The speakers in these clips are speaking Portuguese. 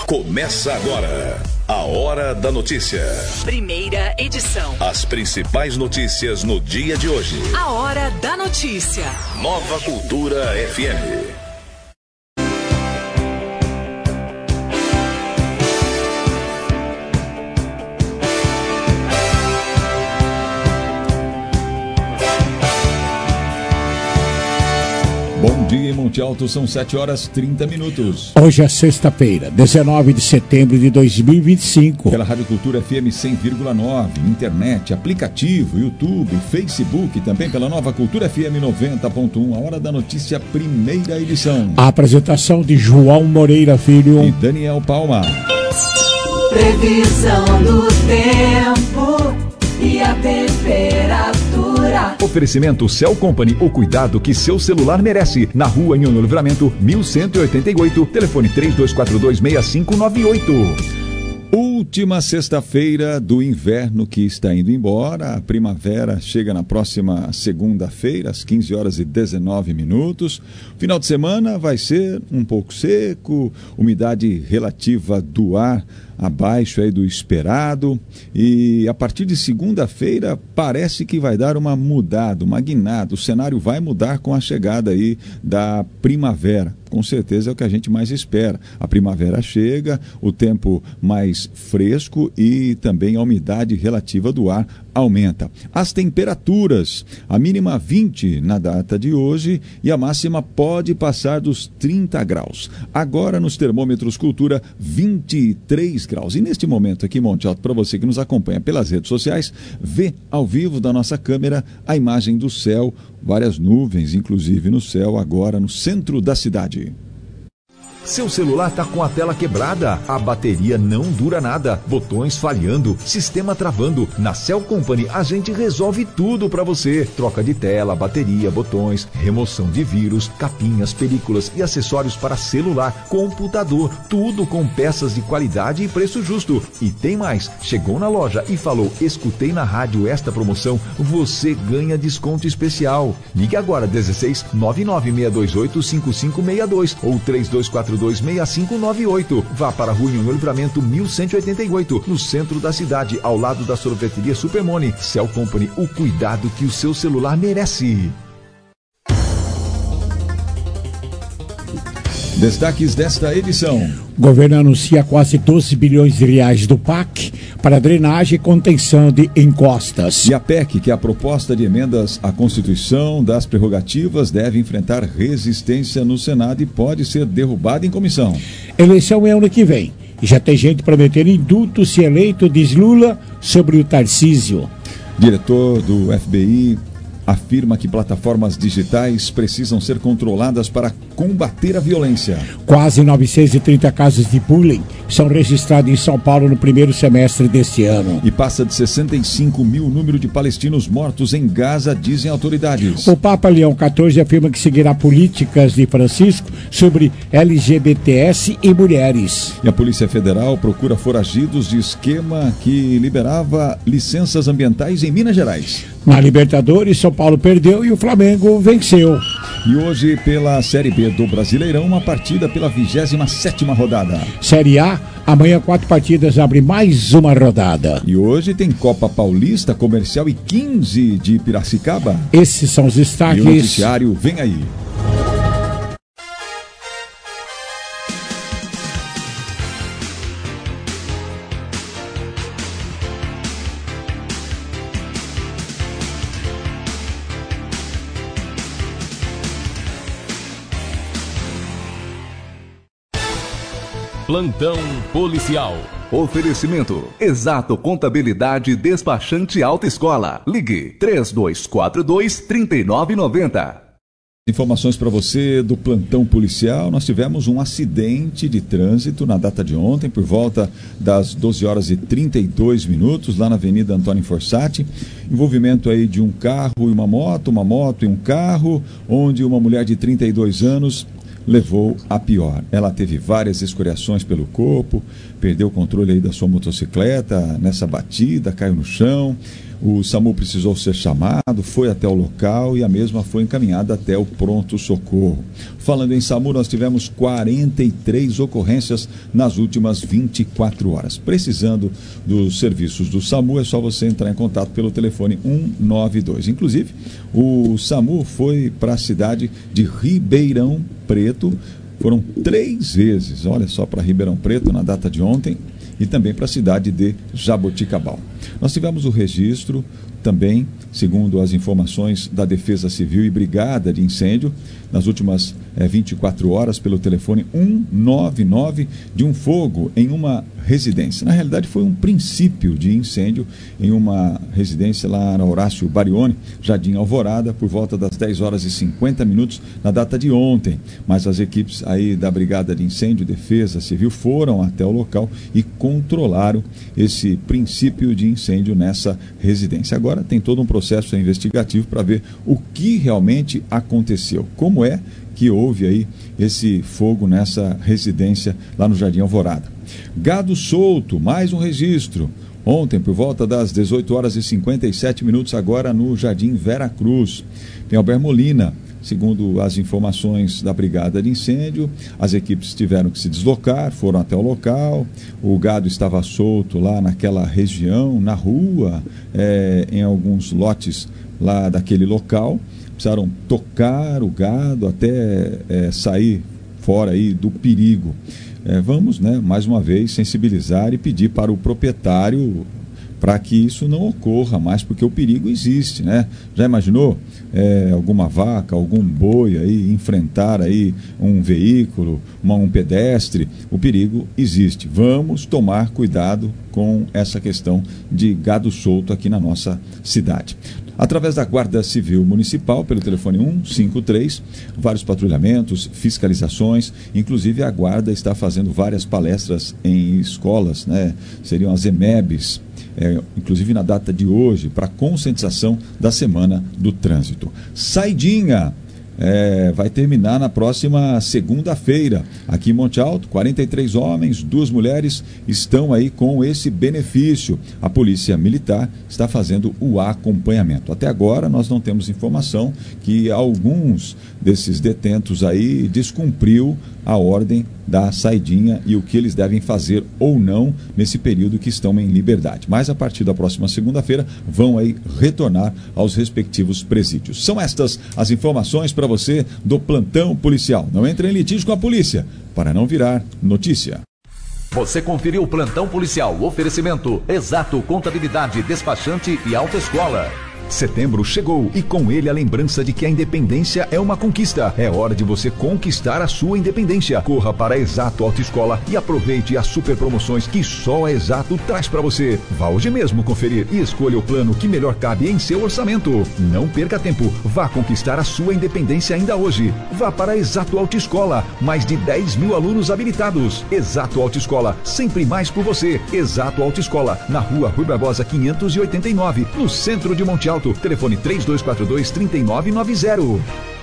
Começa agora a Hora da Notícia. Primeira edição. As principais notícias no dia de hoje. A Hora da Notícia. Nova Cultura FM. Bom dia, em Monte Alto, são 7h30. Hoje é sexta-feira, 19 de setembro de 2025. Pela Rádio Cultura FM 100,9, internet, aplicativo, YouTube, Facebook, também pela Nova Cultura FM 90.1, a Hora da Notícia, primeira edição. A apresentação de João Moreira Filho e Daniel Palma. Previsão do tempo e a temperatura. Oferecimento Cell Company, o cuidado que seu celular merece. Na rua Nhono Livramento, 1188, telefone 3242-6598. Última sexta-feira do inverno que está indo embora. A primavera chega na próxima segunda-feira, às 15h19. Final de semana vai ser um pouco seco, umidade relativa do ar abaixo aí do esperado, e a partir de segunda-feira parece que vai dar uma mudada, uma guinada. O cenário vai mudar com a chegada aí da primavera. Com certeza é o que a gente mais espera. A primavera chega, o tempo mais fresco e também a umidade relativa do ar aumenta. As temperaturas, a mínima 20 na data de hoje e a máxima pode passar dos 30 graus. Agora nos termômetros Cultura, 23 graus. E neste momento aqui, Monte Alto, para você que nos acompanha pelas redes sociais, vê ao vivo da nossa câmera a imagem do céu, várias nuvens, inclusive no céu, agora no centro da cidade. Seu celular tá com a tela quebrada, a bateria não dura nada, botões falhando, sistema travando. Na Cell Company a gente resolve tudo para você. Troca de tela, bateria, botões, remoção de vírus, capinhas, películas e acessórios para celular, computador, tudo com peças de qualidade e preço justo. E tem mais, chegou na loja e falou: escutei na rádio esta promoção, você ganha desconto especial. Ligue agora 16 99628 5562 ou 3242 6598. Vá para a Rua Nhono Livramento 1188, no centro da cidade, ao lado da sorveteria Supermone. Cell Company, o cuidado que o seu celular merece. Destaques desta edição. O governo anuncia quase 12 bilhões de reais do PAC para drenagem e contenção de encostas. E a PEC, que é a proposta de emendas à Constituição das prerrogativas, deve enfrentar resistência no Senado e pode ser derrubada em comissão. Eleição é ano que vem. E já tem gente prometendo indulto se eleito, diz Lula, sobre o Tarcísio. Diretor do FBI afirma que plataformas digitais precisam ser controladas para combater a violência. Quase 930 casos de bullying são registrados em São Paulo no primeiro semestre deste ano. E passa de 65 mil o número de palestinos mortos em Gaza, dizem autoridades. O Papa Leão XIV afirma que seguirá políticas de Francisco sobre LGBTs e mulheres. E a Polícia Federal procura foragidos de esquema que liberava licenças ambientais em Minas Gerais. Na Libertadores, São Paulo perdeu e o Flamengo venceu. E hoje, pela Série B do Brasileirão, uma partida pela 27ª rodada. Série A, amanhã 4 partidas abre mais uma rodada. E hoje tem Copa Paulista, Comercial e 15 de Piracicaba. Esses são os destaques. E o noticiário vem aí. Plantão policial. Oferecimento: Exato Contabilidade Despachante Alta Escola. Ligue 3242-3990. Informações para você do plantão policial. Nós tivemos um acidente de trânsito na data de ontem, por volta das 12h32, lá na Avenida Antônio Fossati. Envolvimento aí de um carro e uma moto e um carro, onde uma mulher de 32 anos levou a pior. Ela teve várias escoriações pelo corpo, perdeu o controle aí da sua motocicleta nessa batida, caiu no chão. O SAMU precisou ser chamado, foi até o local e a mesma foi encaminhada até o pronto-socorro. Falando em SAMU, nós tivemos 43 ocorrências nas últimas 24 horas. Precisando dos serviços do SAMU, é só você entrar em contato pelo telefone 192. Inclusive, o SAMU foi para a cidade de Ribeirão Preto. Foram 3 vezes, olha só, para Ribeirão Preto na data de ontem e também para a cidade de Jaboticabal. Nós tivemos o registro também, segundo as informações da Defesa Civil e Brigada de Incêndio, nas últimas 24 horas, pelo telefone 199, de um fogo em uma residência. Na realidade, foi um princípio de incêndio em uma residência lá na Horácio Barione, Jardim Alvorada, por volta das 10 horas e 50 minutos, na data de ontem. Mas as equipes aí da Brigada de Incêndio e Defesa Civil foram até o local e controlaram esse princípio de incêndio nessa residência. Agora tem todo um processo investigativo para ver o que realmente aconteceu, como é que houve aí esse fogo nessa residência lá no Jardim Alvorada. Gado solto, mais um registro. Ontem, por volta das 18 horas e 57 minutos, agora no Jardim Vera Cruz. Tem Albert Molina. Segundo as informações da Brigada de Incêndio, as equipes tiveram que se deslocar, foram até o local. O gado estava solto lá naquela região, na rua, em alguns lotes lá daquele local. Precisaram tocar o gado até sair fora aí do perigo. Vamos, mais uma vez, sensibilizar e pedir para o proprietário para que isso não ocorra mais, porque o perigo existe, né? Já imaginou alguma vaca, algum boi aí enfrentar aí um veículo, um pedestre? O perigo existe. Vamos tomar cuidado com essa questão de gado solto aqui na nossa cidade. Através da Guarda Civil Municipal, pelo telefone 153, vários patrulhamentos, fiscalizações, inclusive a Guarda está fazendo várias palestras em escolas, né? Seriam as EMEBs, inclusive na data de hoje, para conscientização da Semana do Trânsito. Saidinha! Vai terminar na próxima segunda-feira. Aqui em Monte Alto, 43 homens, 2 mulheres estão aí com esse benefício. A Polícia Militar está fazendo o acompanhamento. Até agora nós não temos informação que alguns desses detentos aí descumpriu a ordem da saidinha e o que eles devem fazer ou não nesse período que estão em liberdade. Mas a partir da próxima segunda-feira vão aí retornar aos respectivos presídios. São estas as informações para você do plantão policial. Não entre em litígio com a polícia para não virar notícia. Você conferiu o plantão policial. Oferecimento Exato Contabilidade, Despachante e Autoescola. Setembro chegou e com ele a lembrança de que a independência é uma conquista. É hora de você conquistar a sua independência. Corra para a Exato Autoescola e aproveite as super promoções que só a Exato traz para você. Vá hoje mesmo conferir e escolha o plano que melhor cabe em seu orçamento. Não perca tempo. Vá conquistar a sua independência ainda hoje. Vá para a Exato Autoescola. Mais de 10 mil alunos habilitados. Exato Autoescola. Sempre mais por você. Exato Autoescola. Na rua Rui Barbosa 589, no centro de Monte Alto. Telefone 3242-3990.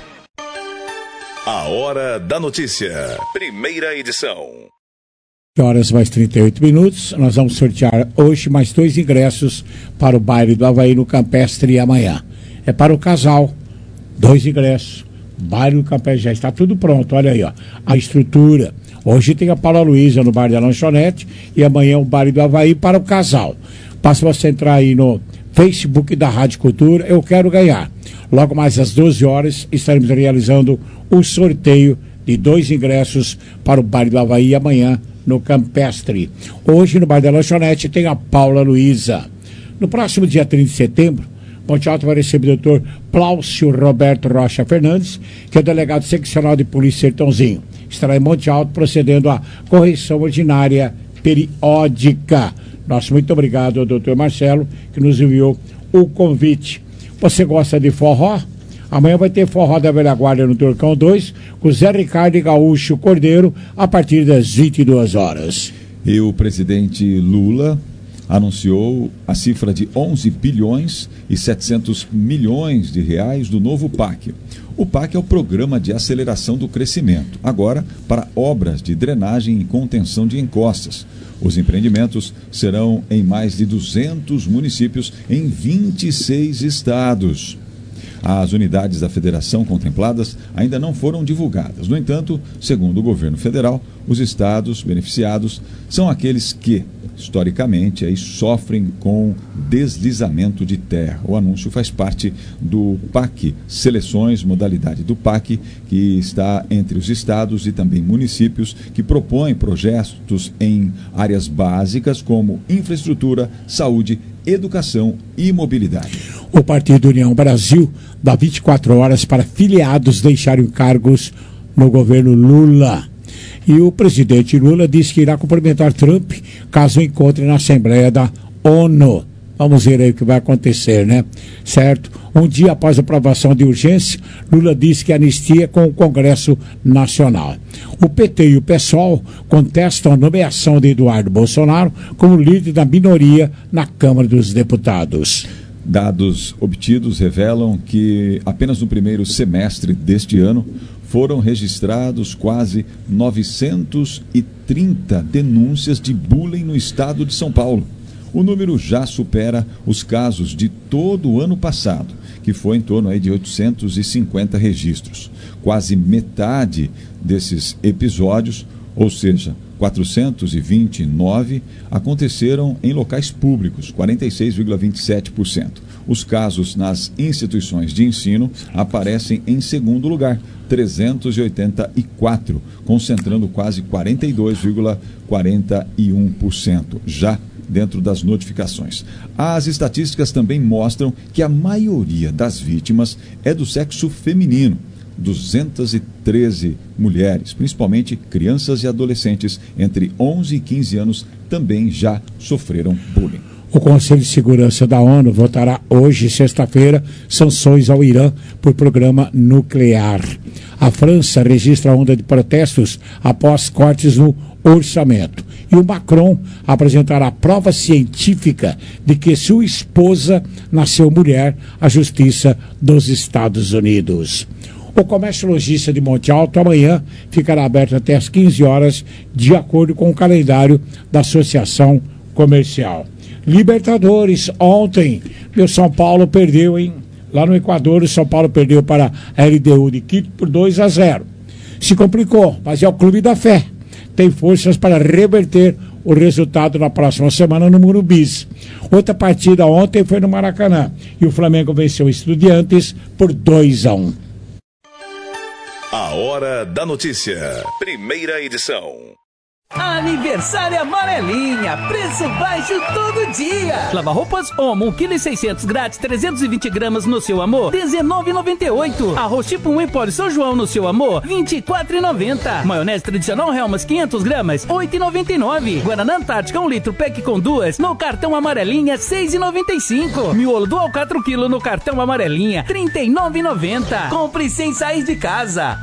A Hora da Notícia. Primeira edição. Horas mais 38 minutos. Nós vamos sortear hoje mais 2 ingressos para o baile do Avaí no Campestre amanhã. É para o casal. 2 ingressos. Baile do Campestre. Já está tudo pronto. Olha aí, ó. A estrutura. Hoje tem a Paula Luísa no bar da Lanchonete e amanhã o baile do Avaí para o casal. Basta você entrar aí no Facebook da Rádio Cultura, eu quero ganhar. Logo mais às 12 horas estaremos realizando o sorteio de 2 ingressos para o baile do Avaí amanhã no Campestre. Hoje no bar da Lanchonete tem a Paula Luísa. No próximo dia 30 de setembro, Monte Alto vai receber o doutor Pláucio Roberto Rocha Fernandes, que é o delegado seccional de Polícia Sertãozinho. Estará em Monte Alto procedendo à correção ordinária periódica. Nosso muito obrigado ao doutor Marcelo, que nos enviou o convite. Você gosta de forró? Amanhã vai ter forró da Velha Guarda no Turcão 2, com Zé Ricardo e Gaúcho Cordeiro, a partir das 22 horas. E o presidente Lula anunciou a cifra de 11 bilhões e 700 milhões de reais do novo PAC. O PAC é o Programa de Aceleração do Crescimento, agora para obras de drenagem e contenção de encostas. Os empreendimentos serão em mais de 200 municípios em 26 estados. As unidades da federação contempladas ainda não foram divulgadas. No entanto, segundo o governo federal, os estados beneficiados são aqueles que, historicamente, sofrem com deslizamento de terra. O anúncio faz parte do PAC, Seleções, modalidade do PAC, que está entre os estados e também municípios, que propõem projetos em áreas básicas como infraestrutura, saúde, educação e mobilidade. O Partido União Brasil dá 24 horas para filiados deixarem cargos no governo Lula. E o presidente Lula disse que irá cumprimentar Trump caso encontre na Assembleia da ONU. Vamos ver aí o que vai acontecer, né? Certo? Um dia após a aprovação de urgência, Lula disse que anistia com o Congresso Nacional. O PT e o PSOL contestam a nomeação de Eduardo Bolsonaro como líder da minoria na Câmara dos Deputados. Dados obtidos revelam que apenas no primeiro semestre deste ano foram registrados quase 930 denúncias de bullying no estado de São Paulo. O número já supera os casos de todo o ano passado, que foi em torno de 850 registros. Quase metade desses episódios, ou seja, 429, aconteceram em locais públicos, 46,27%. Os casos nas instituições de ensino aparecem em segundo lugar, 384, concentrando quase 42,41%, já dentro das notificações. As estatísticas também mostram que a maioria das vítimas é do sexo feminino. 213 mulheres, principalmente crianças e adolescentes entre 11 e 15 anos, também já sofreram bullying. O Conselho de Segurança da ONU votará hoje, sexta-feira, sanções ao Irã por programa nuclear. A França registra onda de protestos após cortes no orçamento. E o Macron apresentará prova científica de que sua esposa nasceu mulher à Justiça dos Estados Unidos. O comércio lojista de Monte Alto amanhã ficará aberto até às 15 horas, de acordo com o calendário da Associação Comercial. Libertadores, ontem, o São Paulo perdeu, hein? Lá no Equador, o São Paulo perdeu para a LDU de Quito por 2-0. Se complicou, mas é o Clube da Fé. Tem forças para reverter o resultado na próxima semana no Murumbis. Outra partida ontem foi no Maracanã e o Flamengo venceu o Estudiantes por 2-1. A Hora da Notícia. Primeira edição. Aniversário Amarelinha, preço baixo todo dia. Lava-roupas Omo, 1,6 kg grátis, 320 gramas no seu amor, R$19,98. Arroz tipo 1 em pó de São João no seu amor, R$24,90. Maionese tradicional Helmas, 500 gramas, R$8,99. Guaraná Antártica, 1 litro, pack com 2, no cartão Amarelinha, R$6,95. Miolo Dual 4 kg no cartão Amarelinha, R$39,90. Compre sem sair de casa.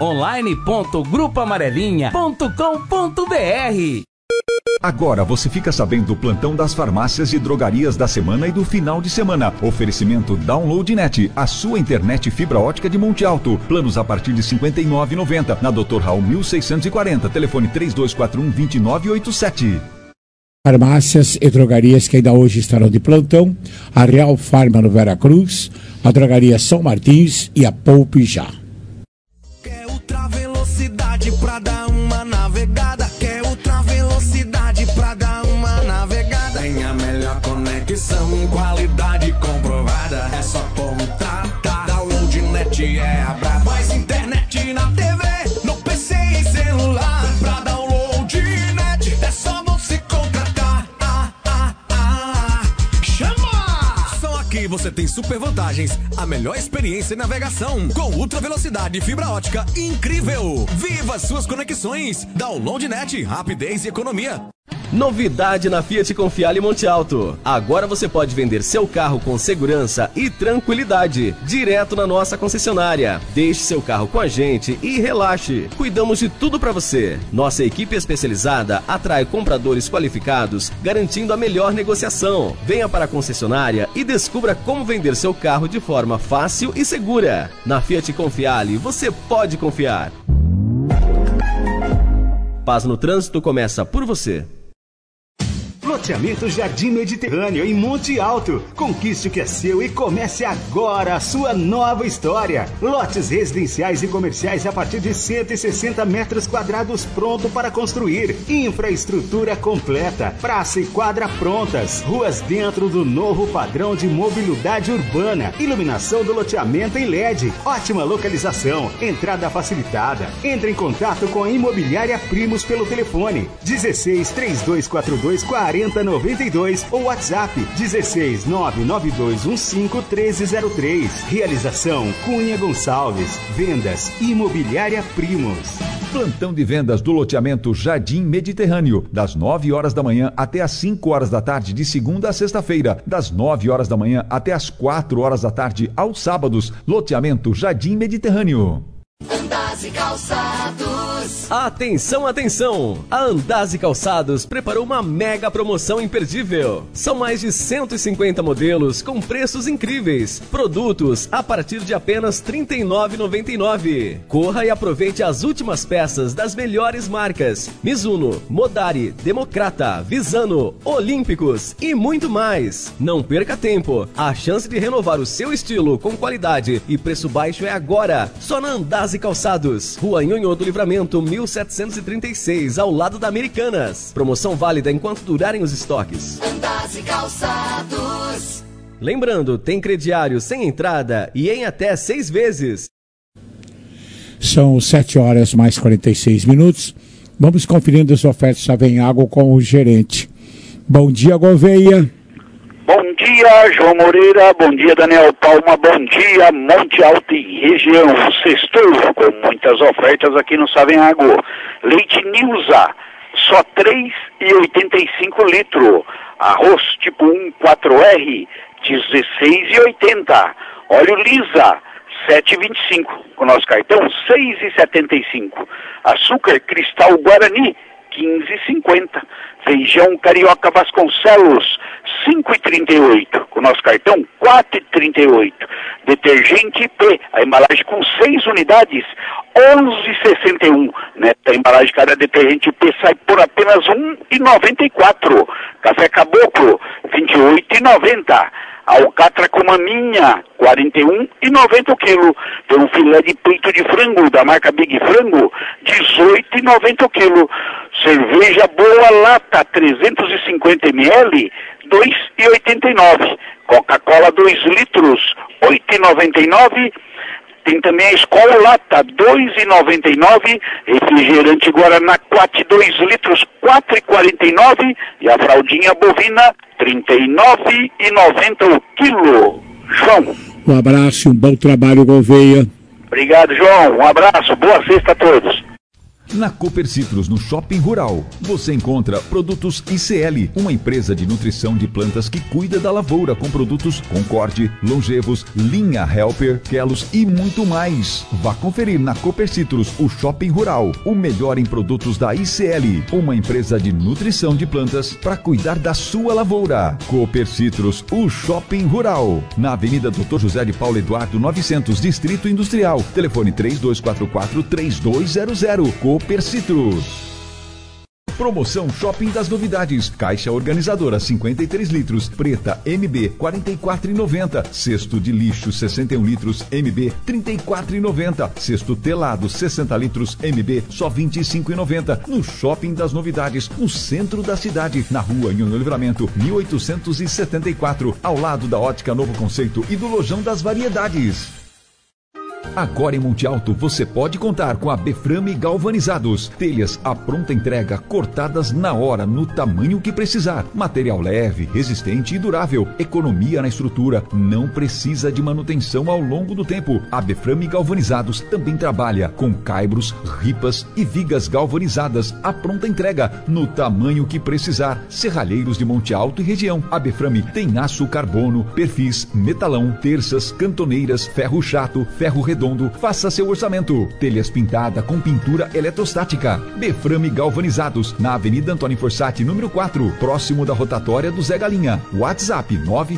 online.grupoamarelinha.com.br. Agora você fica sabendo do plantão das farmácias e drogarias da semana e do final de semana. Oferecimento Downloadnet, a sua internet fibra ótica de Monte Alto. Planos a partir de R$ 59,90. Na Dr. Raul 1640, telefone 3241-2987. Farmácias e drogarias que ainda hoje estarão de plantão: a Real Farma no Veracruz, a Drogaria São Martins e a Poupe Já. Quer ultra velocidade pra dar uma navegada? Quer ultra velocidade pra dar uma navegada? Tem a melhor conexão, qualidade comprovada. É só contratar. Downloadnet é a braba. Mais internet na TV, no PC e celular. Pra Downloadnet é só você contratar. Chama! Só aqui você tem super vantagens. A melhor experiência em navegação com ultra velocidade e fibra ótica incrível. Viva suas conexões. Downloadnet, rapidez e economia. Novidade na Fiat Confiale Monte Alto. Agora você pode vender seu carro com segurança e tranquilidade, direto na nossa concessionária. Deixe seu carro com a gente e relaxe. Cuidamos de tudo para você. Nossa equipe especializada atrai compradores qualificados, garantindo a melhor negociação. Venha para a concessionária e descubra como vender seu carro de forma fácil e segura. Na Fiat Confiale, você pode confiar. Paz no trânsito começa por você. Loteamento Jardim Mediterrâneo em Monte Alto. Conquiste o que é seu e comece agora a sua nova história. Lotes residenciais e comerciais a partir de 160 metros quadrados pronto para construir. Infraestrutura completa. Praça e quadra prontas. Ruas dentro do novo padrão de mobilidade urbana. Iluminação do loteamento em LED. Ótima localização. Entrada facilitada. Entre em contato com a Imobiliária Primos pelo telefone 16 3242 4092 ou WhatsApp 16 99215 1303. Realização Cunha Gonçalves. Vendas Imobiliária Primos. Plantão de vendas do loteamento Jardim Mediterrâneo, das 9 horas da manhã até às 5 horas da tarde, de segunda a sexta-feira, das 9 horas da manhã até às 4 horas da tarde, aos sábados. Loteamento Jardim Mediterrâneo. Andaze Calçados. Atenção, atenção! A Andaze Calçados preparou uma mega promoção imperdível. São mais de 150 modelos com preços incríveis. Produtos a partir de apenas R$ 39,99. Corra e aproveite as últimas peças das melhores marcas: Mizuno, Modari, Democrata, Visano, Olímpicos e muito mais. Não perca tempo. A chance de renovar o seu estilo com qualidade e preço baixo é agora. Só na Andaze Calçados. Rua Nhonhô do Livramento, 1736, ao lado da Americanas. Promoção válida enquanto durarem os estoques. Andaze Calçados. Lembrando, tem crediário sem entrada e em até 6 vezes. São 7 horas mais 46 minutos. Vamos conferindo as ofertas Savenhago com o gerente. Bom dia, Gouveia. Bom dia, João Moreira. Bom dia, Daniel Palma. Bom dia, Monte Alto e região. Sextou com muitas ofertas aqui no Savenhago. Leite Nilza, só R$ 3,85 litro. Arroz tipo 1 4R, R$ 16,80. Óleo Lisa, R$ 7,25. Com nosso cartão, R$ 6,75. Açúcar Cristal Guarani, R$ 15,50. Feijão Carioca Vasconcelos, R$ 5,38. Com nosso cartão, R$ 4,38. Detergente IP, a embalagem com 6 unidades, R$ 11,61. Nesta embalagem, cada detergente IP sai por apenas R$ 1,94. Café Caboclo, R$ 28,90. Alcatra com maminha, R$ 41,90 o quilo. Tem um filé de peito de frango da marca Big Frango, R$ 18,90 o quilo. Cerveja Boa Lata, 350 ml, R$ 2,89. Coca-Cola 2 litros, R$ 8,99. Tem também a Escola Lata, R$ 2,99. Refrigerante Guaraná 2 litros, R$ 4,49. E a fraldinha bovina, R$ 39,90 o quilo. João. Um abraço e um bom trabalho, Gouveia. Obrigado, João. Um abraço. Boa sexta a todos. Na Cooper Citrus, no Shopping Rural, você encontra produtos ICL, uma empresa de nutrição de plantas que cuida da lavoura com produtos Concorde, Longevos, Linha Helper, Kelos e muito mais. Vá conferir na Cooper Citrus, o Shopping Rural, o melhor em produtos da ICL, uma empresa de nutrição de plantas para cuidar da sua lavoura. Cooper Citrus, o Shopping Rural, na Avenida Dr. José de Paulo Eduardo 900, Distrito Industrial. Telefone 3244-3200. Cooper Citrus. Promoção Shopping das Novidades. Caixa organizadora 53 litros, preta MB 44,90. Cesto de lixo 61 litros MB 34,90. Cesto telado 60 litros MB só 25,90. No Shopping das Novidades, no centro da cidade, na rua Nhonhô Livramento 1874, ao lado da Ótica Novo Conceito e do Lojão das Variedades. Agora em Monte Alto você pode contar com a Beframe Galvanizados. Telhas à pronta entrega, cortadas na hora, no tamanho que precisar. Material leve, resistente e durável. Economia na estrutura, não precisa de manutenção ao longo do tempo. A Beframe Galvanizados também trabalha com caibros, ripas e vigas galvanizadas à pronta entrega, no tamanho que precisar. Serralheiros de Monte Alto e região. A Beframe tem aço carbono, perfis, metalão, terças, cantoneiras, ferro chato, ferro redondo. Faça seu orçamento. Telhas pintada com pintura eletrostática. Beframe Galvanizados, na Avenida Antônio Forsatti, número 4, próximo da rotatória do Zé Galinha. WhatsApp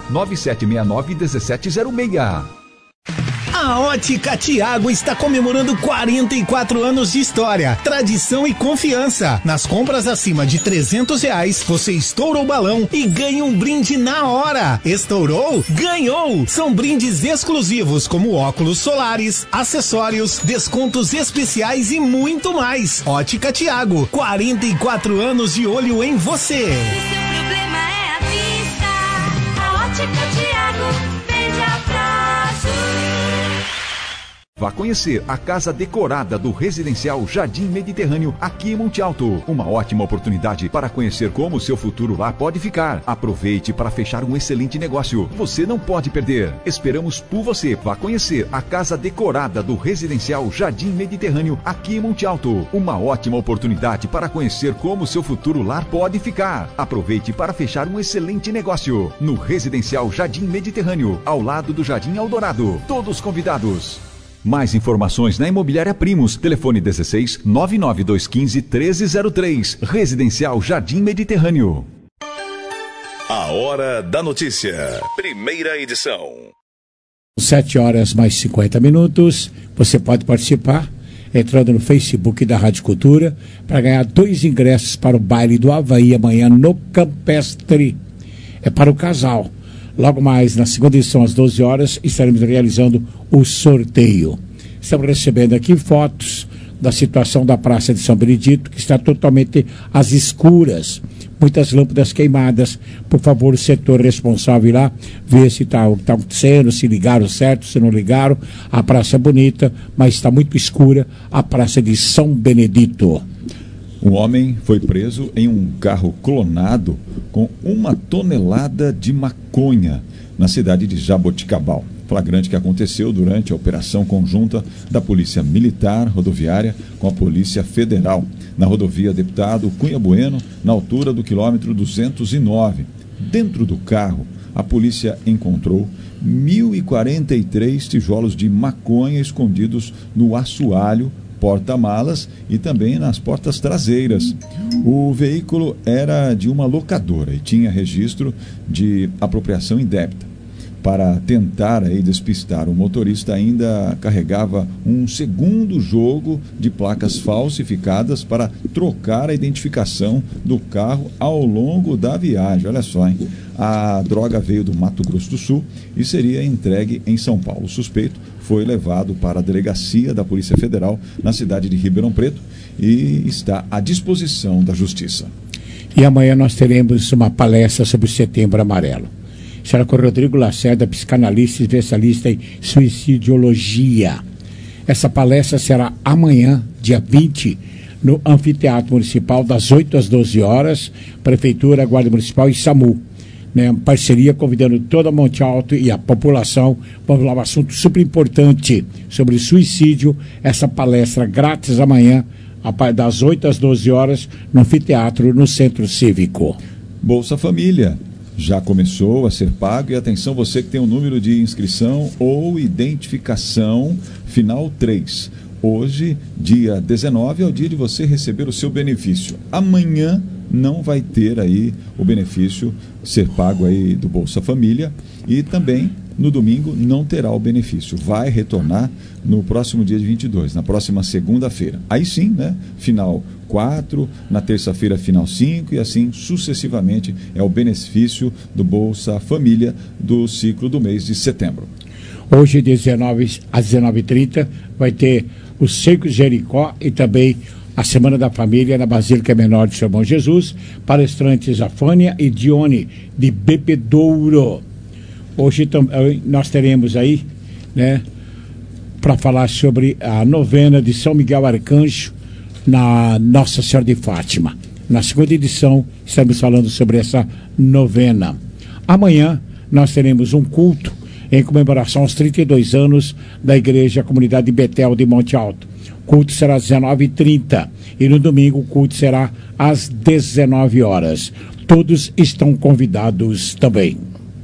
99769-1706. A Ótica Tiago está comemorando 44 anos de história, tradição e confiança. Nas compras acima de R$300, você estoura o balão e ganha um brinde na hora. Estourou? Ganhou! São brindes exclusivos como óculos solares, acessórios, descontos especiais e muito mais. Ótica Tiago, 44 anos de olho em você. Se o problema é a vista, a Ótica Tiago vende a prazo. Vá conhecer a casa decorada do residencial Jardim Mediterrâneo aqui em Monte Alto. Uma ótima oportunidade para conhecer como o seu futuro lá pode ficar. Aproveite para fechar um excelente negócio. Você não pode perder. Esperamos por você. Vá conhecer a casa decorada do residencial Jardim Mediterrâneo aqui em Monte Alto. Uma ótima oportunidade para conhecer como o seu futuro lar pode ficar. Aproveite para fechar um excelente negócio. No residencial Jardim Mediterrâneo, ao lado do Jardim Eldorado. Todos convidados. Mais informações na Imobiliária Primos. Telefone 16 99215 1303. Residencial Jardim Mediterrâneo. A Hora da Notícia. Primeira edição. 7h mais 50. Você pode participar entrando no Facebook da Rádio Cultura para ganhar 2 ingressos para o baile do Havaí amanhã no Campestre. É para o casal. Logo mais, na segunda edição, às 12 horas, estaremos realizando o sorteio. Estamos recebendo aqui fotos da situação da Praça de São Benedito, que está totalmente às escuras. Muitas lâmpadas queimadas. Por favor, o setor responsável ir lá, ver se está o que está acontecendo, se ligaram certo, se não ligaram. A praça é bonita, mas está muito escura, a Praça de São Benedito. Um homem foi preso em um carro clonado com 1 tonelada de maconha na cidade de Jaboticabal. Flagrante que aconteceu durante a operação conjunta da Polícia Militar Rodoviária com a Polícia Federal, na rodovia Deputado Cunha Bueno, na altura do quilômetro 209. Dentro do carro, a polícia encontrou 1.043 tijolos de maconha escondidos no assoalho, porta-malas e também nas portas traseiras. O veículo era de uma locadora e tinha registro de apropriação indébita. Para tentar despistar o motorista, ainda carregava um segundo jogo de placas falsificadas para trocar a identificação do carro ao longo da viagem. Olha só, hein? A droga veio do Mato Grosso do Sul e seria entregue em São Paulo. O suspeito foi levado para a delegacia da Polícia Federal na cidade de Ribeirão Preto e está à disposição da Justiça. E amanhã nós teremos uma palestra sobre o Setembro Amarelo. Será com o Rodrigo Lacerda, psicanalista e especialista em suicidologia. Essa palestra será amanhã, dia 20, no Anfiteatro Municipal, das 8 às 12 horas, Prefeitura, Guarda Municipal e SAMU. Parceria convidando toda Monte Alto e a população. Vamos lá, um assunto super importante sobre suicídio. Essa palestra grátis amanhã, das 8 às 12 horas, no Anfiteatro, no Centro Cívico. Bolsa Família já começou a ser pago e atenção, você que tem o número de inscrição ou identificação final 3. Hoje, dia 19, é o dia de você receber o seu benefício. Amanhã não vai ter aí o benefício ser pago aí do Bolsa Família e também no domingo não terá o benefício. Vai retornar no próximo dia de 22, na próxima segunda-feira. Aí sim, né? Final 4, na terça-feira final 5 e assim sucessivamente é o benefício do Bolsa Família do ciclo do mês de setembro. Hoje, 19 às 19h30, vai ter o Cerco de Jericó e também a Semana da Família na Basílica Menor de São Bom Jesus, palestrantes Afânia e Dione de Bebedouro. Hoje nós teremos aí, né, para falar sobre a novena de São Miguel Arcanjo na Nossa Senhora de Fátima. Na segunda edição, estamos falando sobre essa novena. Amanhã, nós teremos um culto em comemoração aos 32 anos da Igreja Comunidade de Betel de Monte Alto. O culto será às 19h30 e no domingo o culto será às 19 horas. Todos estão convidados também.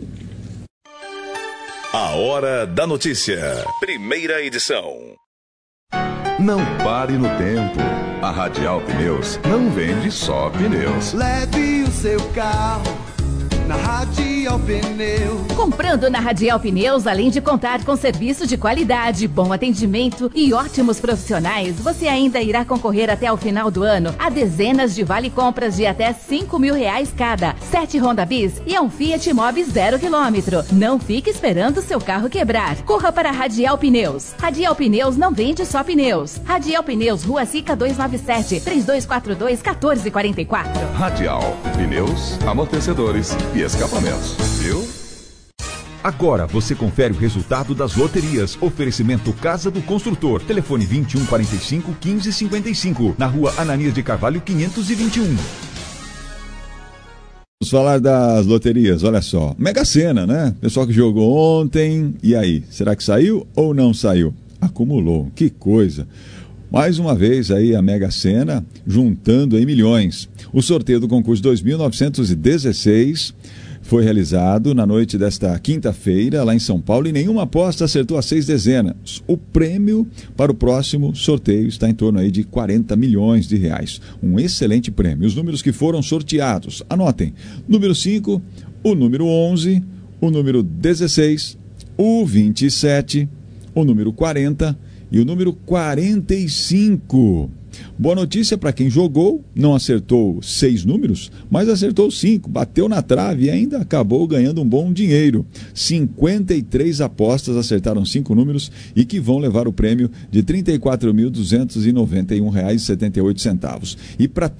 A Hora da Notícia. Primeira edição. Não pare no tempo. A Radial Pneus não vende só pneus. Leve o seu carro na Radial Pneus. Comprando na Radial Pneus, além de contar com serviço de qualidade, bom atendimento e ótimos profissionais, você ainda irá concorrer até o final do ano a dezenas de vale-compras de até R$5.000 cada, 7 Honda Bis e um Fiat Mobi 0 km. Não fique esperando seu carro quebrar. Corra para a Radial Pneus. Radial Pneus não vende só pneus. Radial Pneus, Rua Sica 297, 3242-1444. Radial Pneus, amortecedores e escapamentos, viu? Agora você confere o resultado das loterias. Oferecimento Casa do Construtor. Telefone 2145-1555. Na Rua Ananias de Carvalho 521. Vamos falar das loterias, olha só. Mega Sena, né? Pessoal que jogou ontem. E aí, será que saiu ou não saiu? Acumulou, que coisa. Mais uma vez aí a Mega Sena juntando aí milhões. O sorteio do concurso 2916 foi realizado na noite desta quinta-feira lá em São Paulo e nenhuma aposta acertou as 6 dezenas. O prêmio para o próximo sorteio está em torno aí de R$40 milhões. Um excelente prêmio. Os números que foram sorteados, anotem: número 5, o número 11, o número 16, o 27, o número 40 e o número 45. Boa notícia para quem jogou, não acertou 6 números, mas acertou 5, bateu na trave e ainda acabou ganhando um bom dinheiro. 53 apostas acertaram 5 números e que vão levar o prêmio de R$ 34.291,78. E para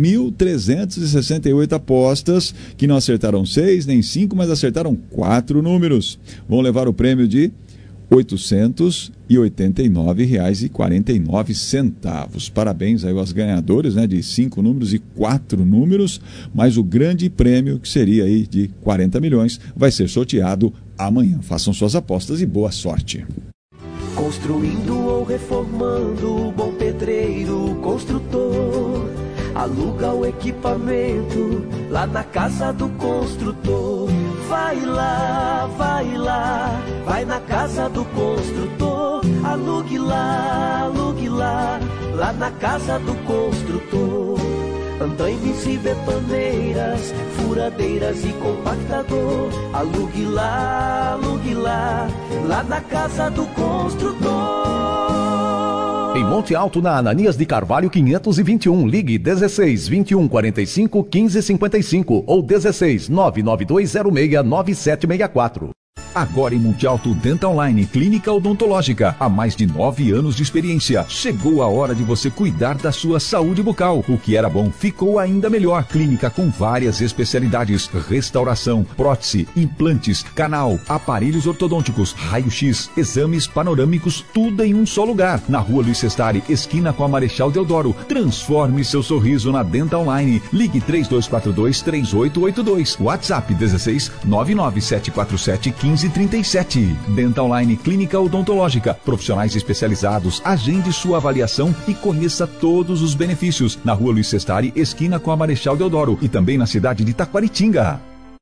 3.368 apostas que não acertaram 6 nem 5, mas acertaram 4 números, vão levar o prêmio de R$ 889,49. Parabéns aí aos ganhadores, né, de 5 números e 4 números, mas o grande prêmio, que seria aí de 40 milhões, vai ser sorteado amanhã. Façam suas apostas e boa sorte. Construindo ou reformando, bom pedreiro, construtor, aluga o equipamento lá na Casa do Construtor. Vai lá, vai na Casa do Construtor. Alugue lá, lá na Casa do Construtor. Andaimes e betoneiras, furadeiras e compactador. Alugue lá, lá na Casa do Construtor. Em Monte Alto, na Ananias de Carvalho 521, ligue 16 21 45 15 55 ou 16 99206 9764. Agora em Monte Alto, Dental Line, clínica odontológica, há mais de 9 anos de experiência. Chegou a hora de você cuidar da sua saúde bucal. O que era bom ficou ainda melhor. Clínica com várias especialidades: restauração, prótese, implantes, canal, aparelhos ortodônticos, raio-x, exames panorâmicos, tudo em um só lugar. Na Rua Luiz Sestari, esquina com a Marechal Deodoro. Transforme seu sorriso na Dental Line. Ligue 3242-3882. WhatsApp 16 99747 1537. Dental Line, clínica odontológica, profissionais especializados. Agende sua avaliação e conheça todos os benefícios. Na Rua Luiz Sestari, esquina com a Marechal Deodoro, e também na cidade de Taquaritinga.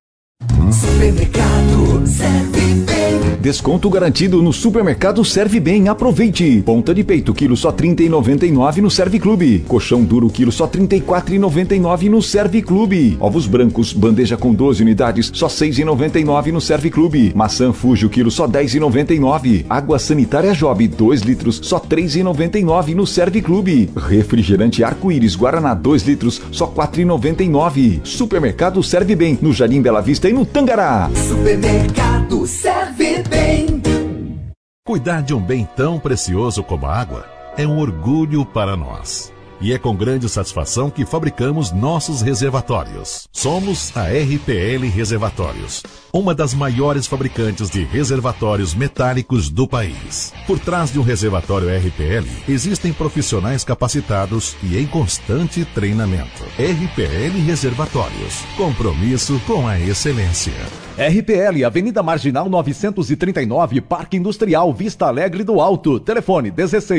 Supermercado Serve Bem. Desconto garantido no Supermercado Serve Bem. Aproveite. Ponta de peito, quilo só R$ 30,99 no Serve Clube. Colchão duro, quilo só R$ 34,99 no Serve Clube. Ovos brancos, bandeja com 12 unidades, só R$ 6,99 no Serve Clube. Maçã Fuji, quilo só R$ 10,99. Água sanitária Job, 2 litros, só R$ 3,99 no Serve Clube. Refrigerante Arco-Íris Guaraná, 2 litros, só R$ 4,99. Supermercado Serve Bem, no Jardim Bela Vista e no Tangará. Supermercado Serve Bem. Cuidar de um bem tão precioso como a água é um orgulho para nós. e é com grande satisfação que fabricamos nossos reservatórios. Somos a RPL Reservatórios, uma das maiores fabricantes de reservatórios metálicos do país. Por trás de um reservatório RPL, existem profissionais capacitados e em constante treinamento. RPL Reservatórios, compromisso com a excelência. RPL, Avenida Marginal 939, Parque Industrial, Vista Alegre do Alto. Telefone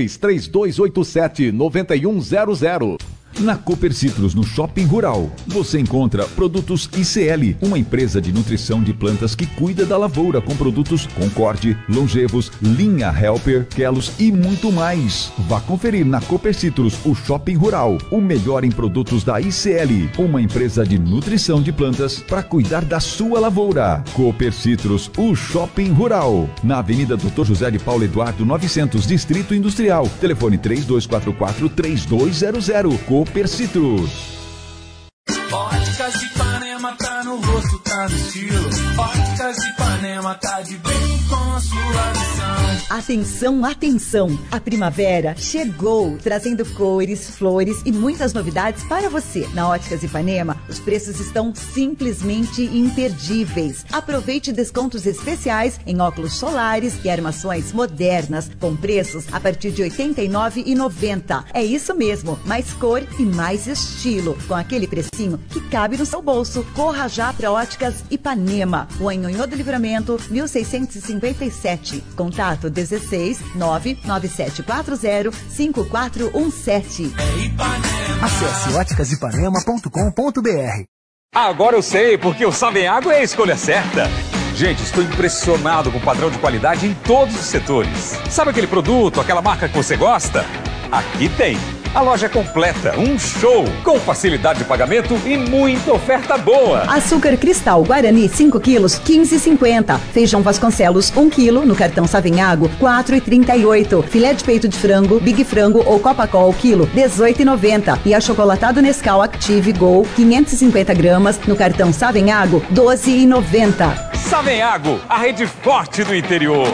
16-3287-9100. Na Cooper Citrus, no Shopping Rural, você encontra produtos ICL, uma empresa de nutrição de plantas que cuida da lavoura com produtos Concorde, Longevos, Linha Helper, Kelos e muito mais. Vá conferir na Cooper Citrus, o Shopping Rural, o melhor em produtos da ICL, uma empresa de nutrição de plantas para cuidar da sua lavoura. Cooper Citrus, o Shopping Rural, na Avenida Dr. José de Paulo Eduardo 900, Distrito Industrial. Telefone 3244-3200. Cooper Citrus. Óticas Ipanema tá no rosto, tá no estilo. Óticas Ipanema tá de bem com a sua visão. Atenção, atenção! A primavera chegou, trazendo cores, flores e muitas novidades para você. Na Óticas Ipanema, os preços estão simplesmente imperdíveis. Aproveite descontos especiais em óculos solares e armações modernas, com preços a partir de R$ 89,90. É isso mesmo, mais cor e mais estilo, com aquele precinho que cabe no seu bolso. Corra já para Óticas Ipanema, Rua Nhonhô do Livramento, 1657. Contato 16 99740 5417. Acesse óticasipanema.com.br. Agora eu sei porque o Savenhago é a escolha certa. Gente, estou impressionado com o padrão de qualidade em todos os setores. Sabe aquele produto, aquela marca que você gosta? Aqui tem. A loja completa, um show, com facilidade de pagamento e muita oferta boa. Açúcar cristal Guarani 5 quilos, 15,50. Feijão Vasconcelos 1 quilo no cartão Savenhago, 4,38. Filé de peito de frango, Big Frango ou Copacol quilo, 18,90. E achocolatado Nescau Active Go 550 gramas no cartão Savenhago, 12,90. Savenhago, a rede forte do interior.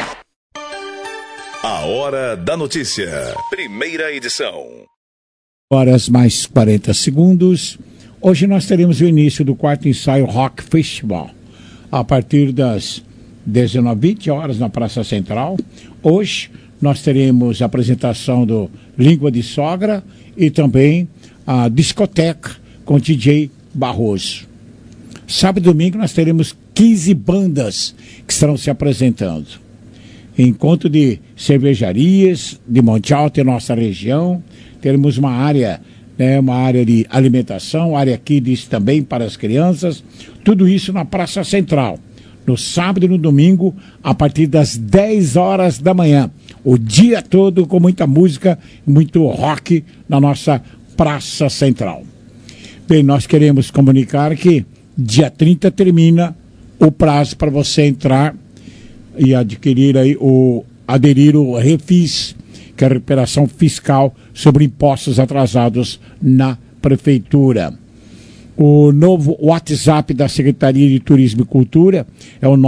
A Hora da Notícia, primeira edição. Horas mais 40 segundos. Hoje nós teremos o início do 4º ensaio Rock Festival, a partir das 19h20 horas na Praça Central. Hoje nós teremos a apresentação do Língua de Sogra e também a discoteca com DJ Barroso. Sábado e domingo nós teremos 15 bandas que estarão se apresentando. Encontro de cervejarias de Monte Alto em nossa região. Teremos uma área de alimentação, área kids também para as crianças. Tudo isso na Praça Central, no sábado e no domingo, a partir das 10 horas da manhã. O dia todo com muita música, muito rock na nossa Praça Central. Bem, nós queremos comunicar que dia 30 termina o prazo para você entrar e aderir o Refis, que é a recuperação fiscal sobre impostos atrasados na Prefeitura. O novo WhatsApp da Secretaria de Turismo e Cultura é o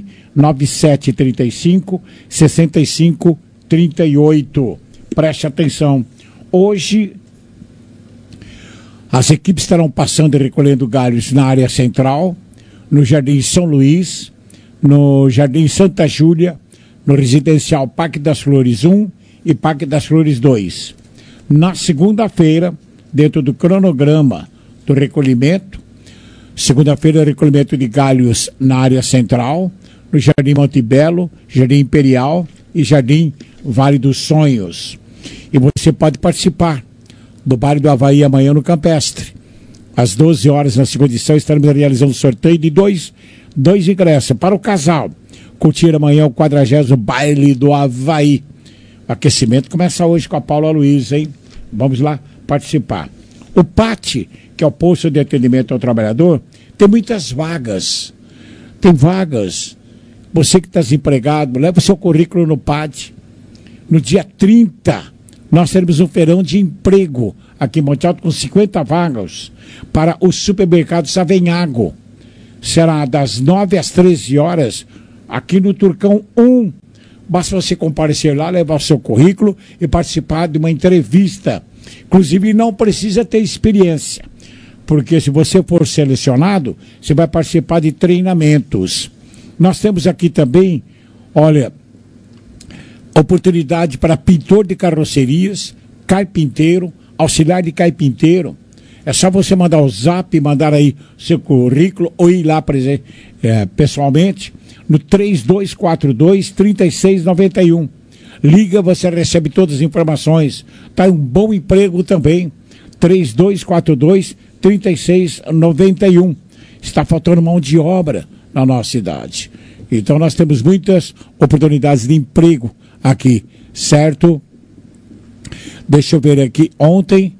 99735 6538. Preste atenção. Hoje, as equipes estarão passando e recolhendo galhos na área central, no Jardim São Luís, no Jardim Santa Júlia, no Residencial Parque das Flores 1 e Parque das Flores 2. Na segunda-feira, dentro do cronograma do recolhimento, segunda-feira, recolhimento de galhos na área central, no Jardim Montebello, Jardim Imperial e Jardim Vale dos Sonhos. E você pode participar do Baile do Havaí amanhã no Campestre. Às 12 horas, na segunda edição, estaremos realizando um sorteio de dois ingressos para o casal. Curtir amanhã o 40º Baile do Havaí. O aquecimento começa hoje com a Paula Luiz, hein? Vamos lá participar. O PAT, que é o Posto de Atendimento ao Trabalhador, tem muitas vagas. Tem vagas. Você que está desempregado, leva o seu currículo no PAT. No dia 30, nós teremos um feirão de emprego aqui em Monte Alto com 50 vagas para o supermercado Savenhago. Será das 9 às 13 horas aqui no Turcão 1. Basta você comparecer lá, levar o seu currículo e participar de uma entrevista Inclusive, não precisa ter experiência, porque se você for selecionado, você vai participar de treinamentos. Nós temos aqui também, olha, oportunidade para pintor de carrocerias, carpinteiro, auxiliar de carpinteiro. É só você mandar o zap, mandar aí seu currículo ou ir lá pessoalmente no 3242-3691. Liga, você recebe todas as informações. Tá um bom emprego também. 3242-3691. Está faltando mão de obra na nossa cidade. Então nós temos muitas oportunidades de emprego aqui, certo? Deixa eu ver aqui. Ontem,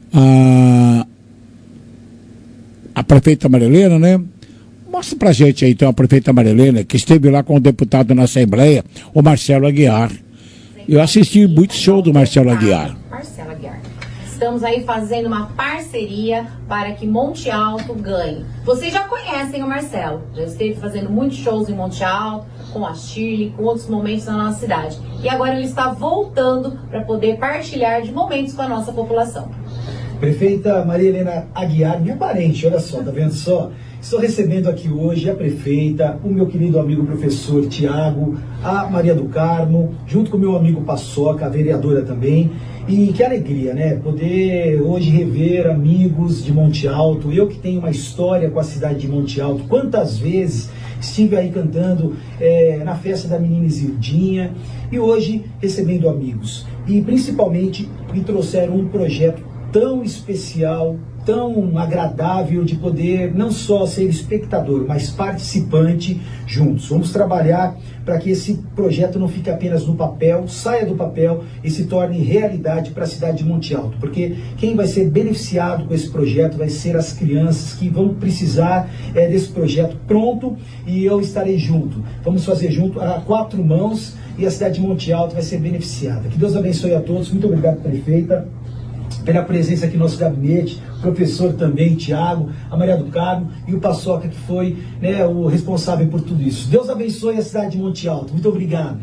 a prefeita Marilena, né? Mostra pra gente aí, então, a prefeita Marilena, que esteve lá com o deputado na Assembleia, o Marcelo Aguiar. Eu assisti muito show do Marcelo Aguiar. Marcelo Aguiar. Estamos aí fazendo uma parceria para que Monte Alto ganhe. Vocês já conhecem o Marcelo. Já esteve fazendo muitos shows em Monte Alto, com a Shirley, com outros momentos na nossa cidade. E agora ele está voltando para poder partilhar de momentos com a nossa população. Prefeita Maria Helena Aguiar, minha parente, olha só, tá vendo só? Estou recebendo aqui hoje a prefeita, o meu querido amigo professor Tiago, a Maria do Carmo, junto com o meu amigo Paçoca, a vereadora também. E que alegria, né? Poder hoje rever amigos de Monte Alto. Eu que tenho uma história com a cidade de Monte Alto. Quantas vezes estive aí cantando na festa da menina Isildinha. E hoje recebendo amigos. E principalmente me trouxeram um projeto tão especial, tão agradável de poder não só ser espectador, mas participante juntos. Vamos trabalhar para que esse projeto não fique apenas no papel, saia do papel e se torne realidade para a cidade de Monte Alto, porque quem vai ser beneficiado com esse projeto vai ser as crianças que vão precisar desse projeto pronto, e eu estarei junto. Vamos fazer junto a 4 mãos e a cidade de Monte Alto vai ser beneficiada. Que Deus abençoe a todos. Muito obrigado, prefeita, pela presença aqui no nosso gabinete, o professor também, Tiago, a Maria do Carmo e o Paçoca, que foi, né, o responsável por tudo isso. Deus abençoe a cidade de Monte Alto. Muito obrigado.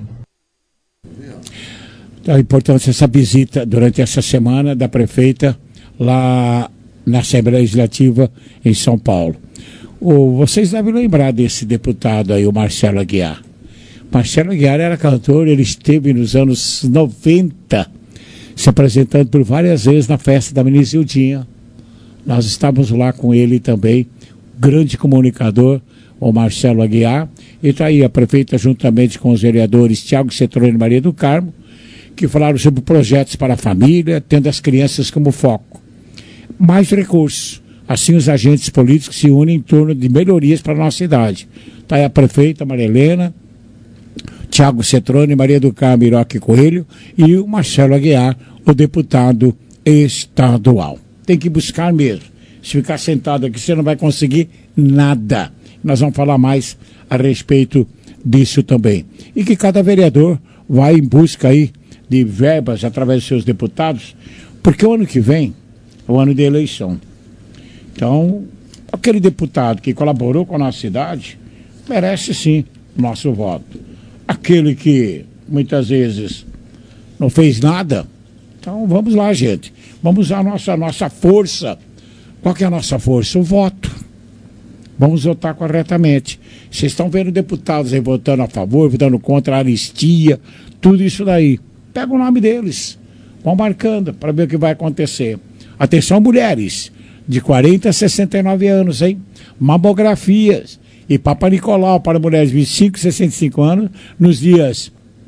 É importante essa visita durante essa semana da prefeita lá na Assembleia Legislativa em São Paulo. Vocês devem lembrar desse deputado aí, o Marcelo Aguiar. Marcelo Aguiar era cantor, ele esteve nos anos 90 se apresentando por várias vezes na festa da menina Isildinha. Nós estávamos lá com ele também, grande comunicador, o Marcelo Aguiar, e está aí a prefeita juntamente com os vereadores Tiago Cetrone e Maria do Carmo, que falaram sobre projetos para a família, tendo as crianças como foco. Mais recursos, assim os agentes políticos se unem em torno de melhorias para a nossa cidade. Está aí a prefeita Maria Helena, Tiago Cetrone, Maria do Carmo, Iroque Coelho e o Marcelo Aguiar, o deputado estadual. Tem que buscar mesmo. Se ficar sentado aqui, você não vai conseguir nada. Nós vamos falar mais a respeito disso também. E que cada vereador vai em busca aí de verbas através dos seus deputados, porque o ano que vem é o ano de eleição. Então, aquele deputado que colaborou com a nossa cidade merece sim o nosso voto. Aquele que muitas vezes não fez nada, então vamos lá, gente. Vamos usar a nossa força. Qual que é a nossa força? O voto. Vamos votar corretamente. Vocês estão vendo deputados aí votando a favor, votando contra a anistia, tudo isso daí. Pega o nome deles, vão marcando para ver o que vai acontecer. Atenção, mulheres de 40 a 69 anos, hein? Mamografias e Papa Nicolau para mulheres de 25 e 65 anos nos dias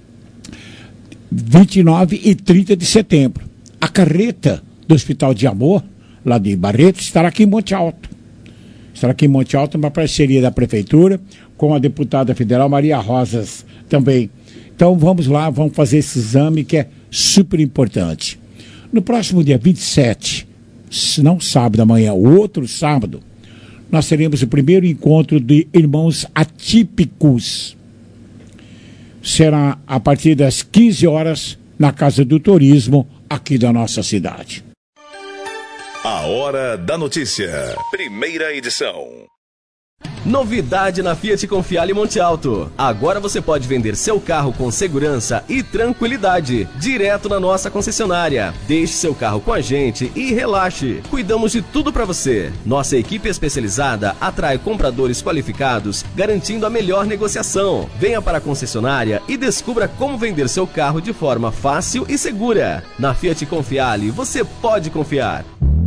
29 e 30 de setembro. A carreta do Hospital de Amor, lá de Barreto, estará aqui em Monte Alto. Estará aqui em Monte Alto, uma parceria da Prefeitura com a deputada federal Maria Rosas também. Então vamos lá, vamos fazer esse exame que é super importante. No próximo dia 27, não sábado amanhã, o outro sábado, nós teremos o primeiro encontro de irmãos atípicos. Será a partir das 15 horas na Casa do Turismo, aqui da nossa cidade. A Hora da Notícia. Primeira edição. Novidade na Fiat Confiale Monte Alto. Agora você pode vender seu carro com segurança e tranquilidade, direto na nossa concessionária. Deixe seu carro com a gente e relaxe. Cuidamos de tudo para você. Nossa equipe especializada atrai compradores qualificados, garantindo a melhor negociação. Venha para a concessionária e descubra como vender seu carro de forma fácil e segura. Na Fiat Confiale, você pode confiar.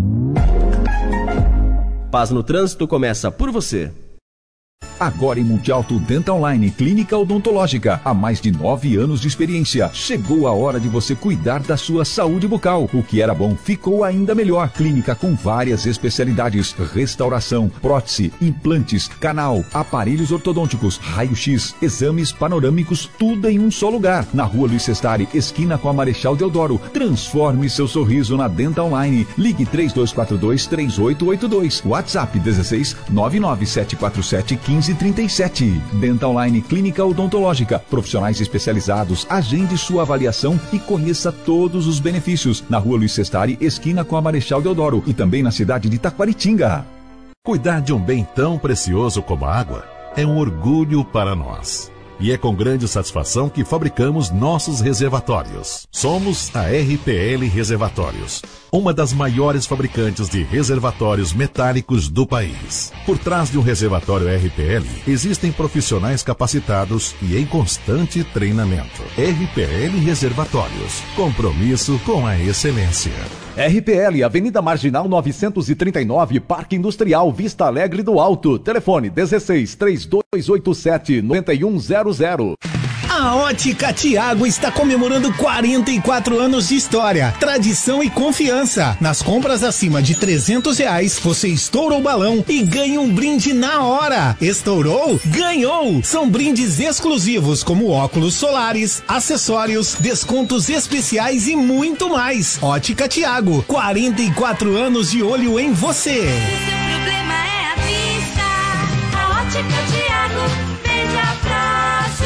Paz no Trânsito começa por você. Agora em Monte Alto Dental Line, clínica odontológica, há mais de 9 anos de experiência. Chegou a hora de você cuidar da sua saúde bucal. O que era bom ficou ainda melhor. Clínica com várias especialidades: restauração, prótese, implantes, canal, aparelhos ortodônticos, raio-x, exames panorâmicos, tudo em um só lugar. Na Rua Luiz Sestari, esquina com a Marechal Deodoro. Transforme seu sorriso na Dental Line. Ligue 3242-3882. WhatsApp 16 99747 1537. Dental Line Clínica Odontológica. Profissionais especializados. Agende sua avaliação e conheça todos os benefícios. Na Rua Luiz Sestari, esquina com a Marechal Deodoro. E também na cidade de Taquaritinga. Cuidar de um bem tão precioso como a água é um orgulho para nós. E é com grande satisfação que fabricamos nossos reservatórios. Somos a RPL Reservatórios, uma das maiores fabricantes de reservatórios metálicos do país. Por trás de um reservatório RPL, existem profissionais capacitados e em constante treinamento. RPL Reservatórios, compromisso com a excelência. RPL, Avenida Marginal 939, Parque Industrial Vista Alegre do Alto. Telefone 16 3287 9100. A Ótica Tiago está comemorando 44 anos de história, tradição e confiança. Nas compras acima de R$300, você estoura o balão e ganha um brinde na hora. Estourou? Ganhou! São brindes exclusivos como óculos solares, acessórios, descontos especiais e muito mais. Ótica Tiago, 44 anos de olho em você. Seu problema é a vista. A Ótica Tiago vende a prazo.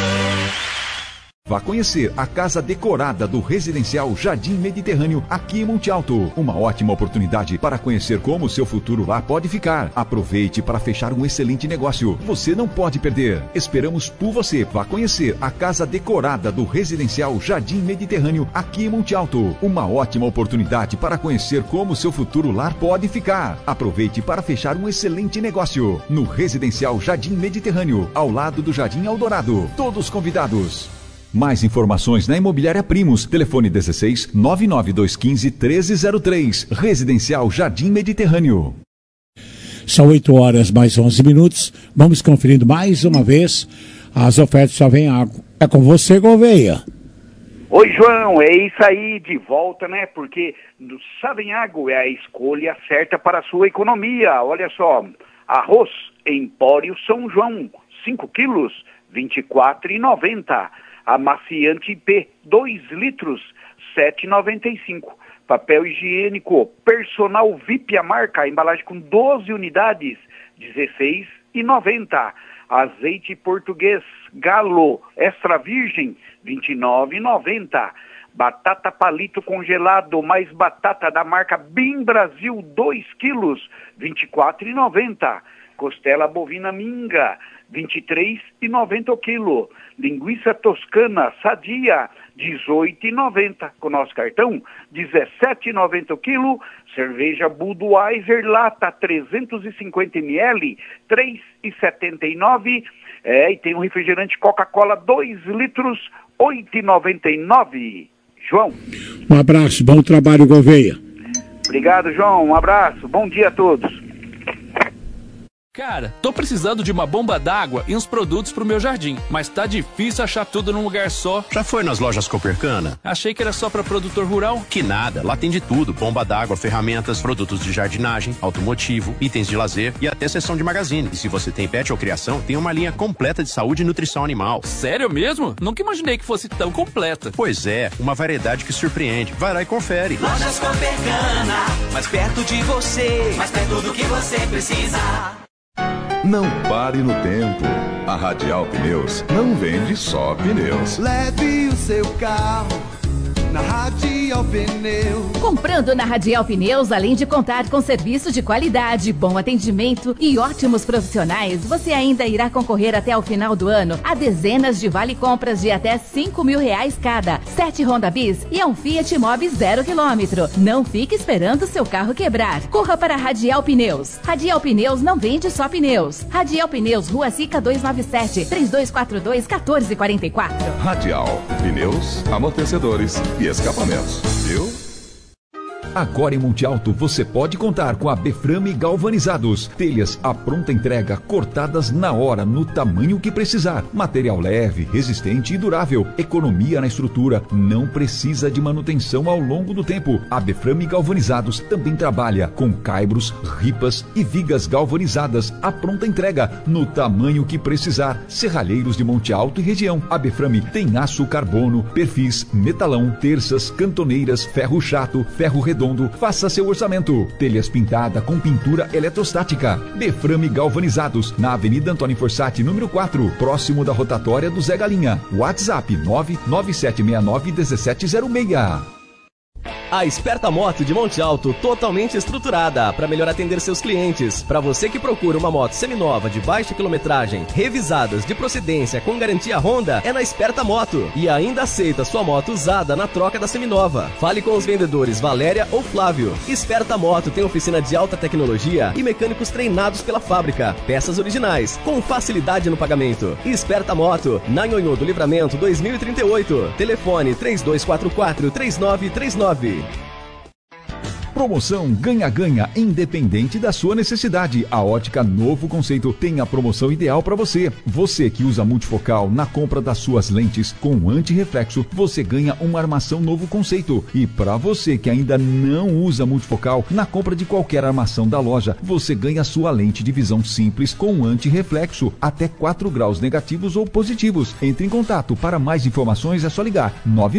Vá conhecer a casa decorada do Residencial Jardim Mediterrâneo, aqui em Monte Alto. Uma ótima oportunidade para conhecer como o seu futuro lá pode ficar. Aproveite para fechar um excelente negócio. Você não pode perder. Esperamos por você. Vá conhecer a casa decorada do Residencial Jardim Mediterrâneo, aqui em Monte Alto. Uma ótima oportunidade para conhecer como o seu futuro lá pode ficar. Aproveite para fechar um excelente negócio. No Residencial Jardim Mediterrâneo, ao lado do Jardim Eldorado. Todos convidados. Mais informações na Imobiliária Primos. Telefone 16 99215 1303. Residencial Jardim Mediterrâneo. São 8 horas mais 11 minutos. Vamos conferindo mais uma vez as ofertas Só Vem Água. É com você, Gouveia. Oi, João, é isso aí, de volta, né? Porque Savenhago é a escolha certa para a sua economia. Olha só, arroz Empório São João, 5 quilos, R$ 24,90. Amaciante IP, 2 litros, R$ 7,95. Papel higiênico Personal VIP, a marca, a embalagem com 12 unidades, R$ 16,90. Azeite português Galo Extra Virgem, R$ 29,90. Batata palito congelado mais batata da marca Bim Brasil, 2 quilos, R$ 24,90. Costela bovina minga, R$ 23,90 o quilo. Linguiça toscana sadia, R$ 18,90. Com nosso cartão, R$ 17,90 o quilo. Cerveja Budweiser lata, 350 ml, R$ 3,79. E tem um refrigerante Coca-Cola, 2 litros, R$ 8,99. João. Um abraço, bom trabalho, Gouveia. Obrigado, João. Um abraço. Bom dia a todos. Cara, tô precisando de uma bomba d'água e uns produtos pro meu jardim, mas tá difícil achar tudo num lugar só. Já foi nas lojas Copercana? Achei que era só pra produtor rural. Que nada, lá tem de tudo: bomba d'água, ferramentas, produtos de jardinagem, automotivo, itens de lazer e até seção de magazine. E se você tem pet ou criação, tem uma linha completa de saúde e nutrição animal. Sério mesmo? Nunca imaginei que fosse tão completa. Pois é, uma variedade que surpreende. Vai lá e confere. Lojas Copercana, mais perto de você, mais perto do que você precisa. Não pare no tempo. A Radial Pneus não vende só pneus. Leve o seu carro na Radial Pneus. Comprando na Radial Pneus, além de contar com serviço de qualidade, bom atendimento e ótimos profissionais, você ainda irá concorrer até o final do ano a dezenas de vale-compras de até R$5.000 cada, 7 Honda Bis e um Fiat Mobi 0 km. Não fique esperando seu carro quebrar. Corra para a Radial Pneus. Radial Pneus não vende só pneus. Radial Pneus, Rua Sica 297, 3242-1444. Radial Pneus, amortecedores e escapamentos. Viu? Agora em Monte Alto você pode contar com a Beframe Galvanizados. Telhas à pronta entrega, cortadas na hora, no tamanho que precisar. Material leve, resistente e durável. Economia na estrutura, não precisa de manutenção ao longo do tempo. A Beframe Galvanizados também trabalha com caibros, ripas e vigas galvanizadas à pronta entrega, no tamanho que precisar. Serralheiros de Monte Alto e região. A Beframe tem aço carbono, perfis, metalão, terças, cantoneiras, ferro chato, ferro redondo. Faça seu orçamento. Telhas pintada com pintura eletrostática. Beframe Galvanizados, na Avenida Antônio Forsatti, número 4, próximo da rotatória do Zé Galinha. WhatsApp 99769-1706. A Esperta Moto de Monte Alto, totalmente estruturada para melhor atender seus clientes. Para você que procura uma moto seminova de baixa quilometragem, revisadas de procedência com garantia Honda, é na Esperta Moto. E ainda aceita sua moto usada na troca da seminova. Fale com os vendedores Valéria ou Flávio. Esperta Moto tem oficina de alta tecnologia e mecânicos treinados pela fábrica. Peças originais, com facilidade no pagamento. Esperta Moto, na Nhonhô do Livramento 2038. Telefone 3244-3939. Promoção ganha-ganha, independente da sua necessidade. A Ótica Novo Conceito tem a promoção ideal para você. Você que usa multifocal, na compra das suas lentes com anti-reflexo, você ganha uma armação Novo Conceito. E para você que ainda não usa multifocal, na compra de qualquer armação da loja, você ganha sua lente de visão simples com anti-reflexo, até 4 graus negativos ou positivos. Entre em contato. Para mais informações é só ligar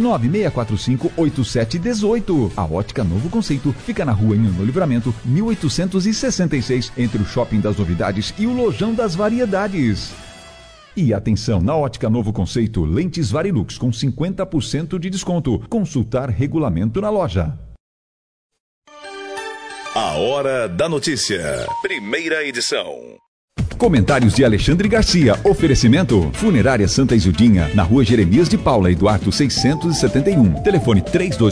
996458718. A Ótica Novo Conceito fica na rua Nhonhô Livramento, 1866, entre o Shopping das Novidades e o Lojão das Variedades. E atenção, na Ótica Novo Conceito, lentes Varilux com 50% de desconto. Consultar regulamento na loja. A Hora da Notícia, primeira edição. Comentários de Alexandre Garcia. Oferecimento: Funerária Santa Isildinha, na rua Jeremias de Paula e Duarte 671. Telefone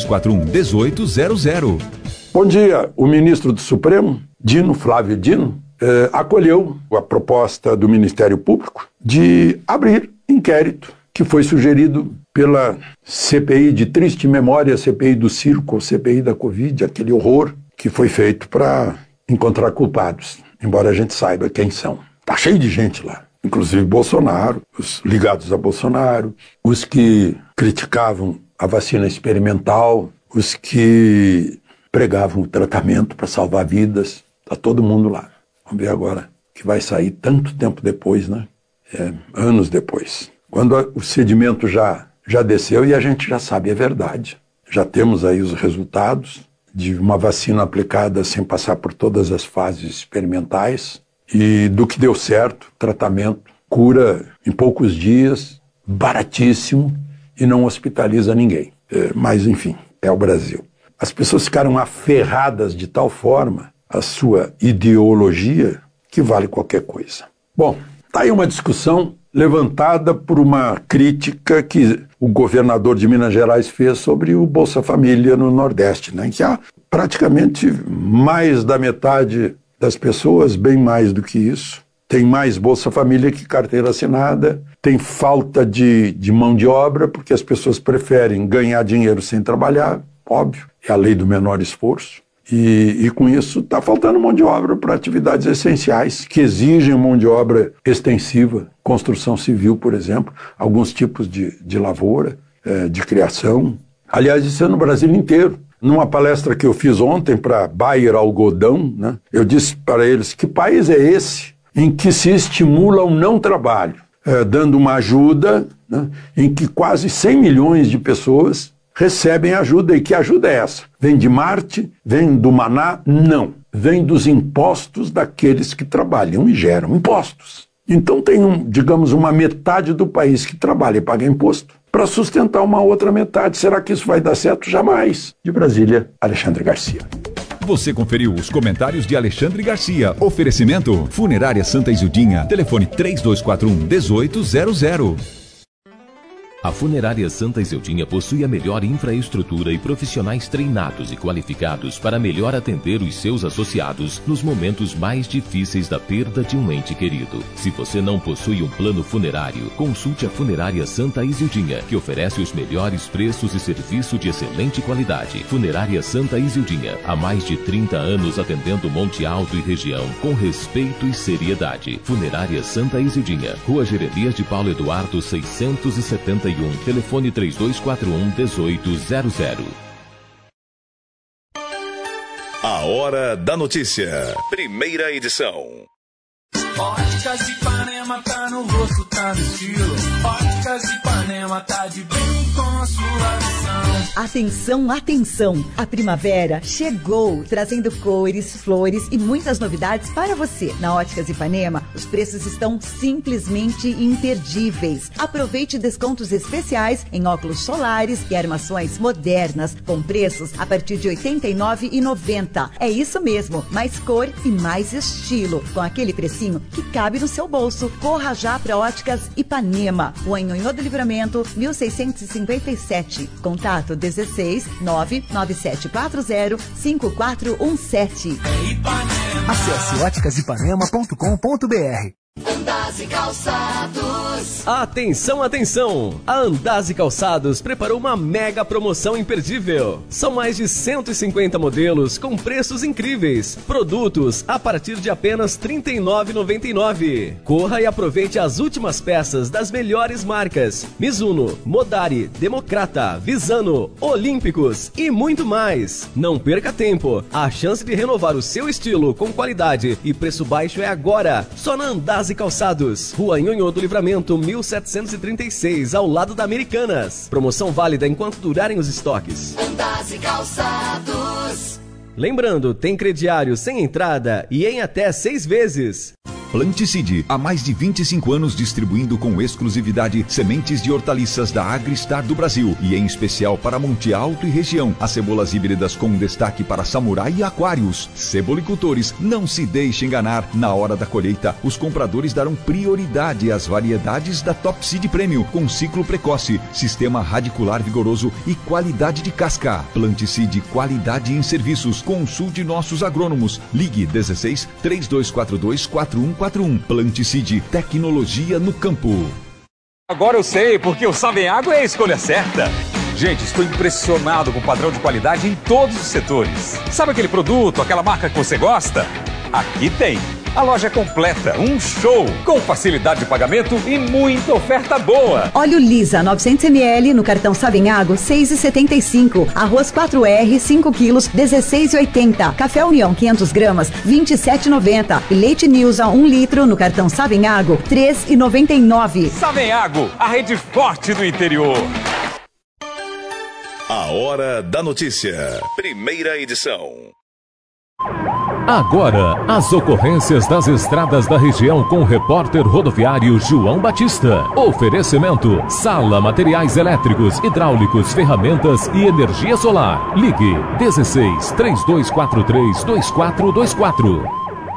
3241-1800. Bom dia. O ministro do Supremo, Flávio Dino, acolheu a proposta do Ministério Público de abrir inquérito que foi sugerido pela CPI de triste memória, CPI do circo, CPI da Covid, aquele horror que foi feito para encontrar culpados, embora a gente saiba quem são. Tá cheio de gente lá, inclusive Bolsonaro, os ligados a Bolsonaro, os que criticavam a vacina experimental, os que pregavam o tratamento para salvar vidas. Tá todo mundo lá. Vamos ver agora que vai sair tanto tempo depois, né? Anos depois. Quando o sedimento já desceu e a gente já sabe a verdade. Já temos aí os resultados de uma vacina aplicada sem passar por todas as fases experimentais e do que deu certo, tratamento, cura em poucos dias, baratíssimo e não hospitaliza ninguém. Mas, enfim, é o Brasil. As pessoas ficaram aferradas de tal forma à sua ideologia que vale qualquer coisa. Bom, tá aí uma discussão levantada por uma crítica que o governador de Minas Gerais fez sobre o Bolsa Família no Nordeste, né? Que há praticamente mais da metade das pessoas, bem mais do que isso, tem mais Bolsa Família que carteira assinada, tem falta de mão de obra, porque as pessoas preferem ganhar dinheiro sem trabalhar, óbvio, é a lei do menor esforço. E com isso está faltando mão de obra para atividades essenciais que exigem mão de obra extensiva, construção civil, por exemplo, alguns tipos de lavoura, de criação. Aliás, isso é no Brasil inteiro. Numa palestra que eu fiz ontem para Bayer Algodão, né, eu disse para eles: que país é esse em que se estimula o não trabalho, dando uma ajuda, né, em que quase 100 milhões de pessoas recebem ajuda. E que ajuda é essa? Vem de Marte? Vem do Maná? Não. Vem dos impostos daqueles que trabalham e geram impostos. Então tem, digamos, uma metade do país que trabalha e paga imposto, para sustentar uma outra metade. Será que isso vai dar certo? Jamais. De Brasília, Alexandre Garcia. Você conferiu os comentários de Alexandre Garcia. Oferecimento: Funerária Santa Isildinha. Telefone 3241-1800. A Funerária Santa Isildinha possui a melhor infraestrutura e profissionais treinados e qualificados para melhor atender os seus associados nos momentos mais difíceis da perda de um ente querido. Se você não possui um plano funerário, consulte a Funerária Santa Isildinha, que oferece os melhores preços e serviço de excelente qualidade. Funerária Santa Isildinha, há mais de 30 anos atendendo Monte Alto e região com respeito e seriedade. Funerária Santa Isildinha, Rua Jeremias de Paulo Eduardo 671, telefone 3241-1800. A Hora da Notícia, primeira edição. Óticas Ipanema tá no rosto, tá no estilo. Óticas Ipanema tá de bem com a sua visão. Atenção, atenção! A primavera chegou, trazendo cores, flores e muitas novidades para você. Na Óticas Ipanema, os preços estão simplesmente imperdíveis. Aproveite descontos especiais em óculos solares e armações modernas, com preços a partir de R$ 89,90. É isso mesmo, mais cor e mais estilo, com aquele precinho que cabe no seu bolso. Corra já para Óticas Ipanema, Rua Nhonhô do Livramento, 1657. Contato 16 99740 5417. Acesse óticasipanema.com.br. Andaze Calçados. Atenção, atenção! A Andaze Calçados preparou uma mega promoção imperdível. São mais de 150 modelos com preços incríveis. Produtos a partir de apenas R$ 39,99. Corra e aproveite as últimas peças das melhores marcas: Mizuno, Modari, Democrata, Visano, Olímpicos e muito mais. Não perca tempo. A chance de renovar o seu estilo com qualidade e preço baixo é agora. Só na Andaze Calçados, Rua Nhonhô do Livramento, 1736, ao lado da Americanas. Promoção válida enquanto durarem os estoques. Andaze Calçados. Lembrando, tem crediário sem entrada e em até 6 vezes. Planticide, há mais de 25 anos distribuindo com exclusividade sementes de hortaliças da Agristar do Brasil e em especial para Monte Alto e região. As cebolas híbridas com destaque para Samurai e Aquários. Cebolicultores, não se deixe enganar. Na hora da colheita, os compradores darão prioridade às variedades da Top Seed Premium com ciclo precoce, sistema radicular vigoroso e qualidade de casca. Planticide, qualidade em serviços. Consulte nossos agrônomos. Ligue 16 3242 4141. Planticide, tecnologia no campo. Agora eu sei porque o Savenhago é a escolha certa. Gente, estou impressionado com o padrão de qualidade em todos os setores. Sabe aquele produto, aquela marca que você gosta? Aqui tem. A loja completa, um show, com facilidade de pagamento e muita oferta boa. Óleo Lisa, 900 ml no cartão Savenhago, 6,75. Arroz 4R, 5 quilos, 16,80. Café União, 500 gramas, 27,90. E leite Nilza, 1 litro no cartão Savenhago, 3,99. Savenhago, a rede forte do interior. A Hora da Notícia, primeira edição. Agora, as ocorrências das estradas da região com o repórter rodoviário João Batista. Oferecimento: Sala Materiais Elétricos, Hidráulicos, Ferramentas e Energia Solar. Ligue 16 3243 2424.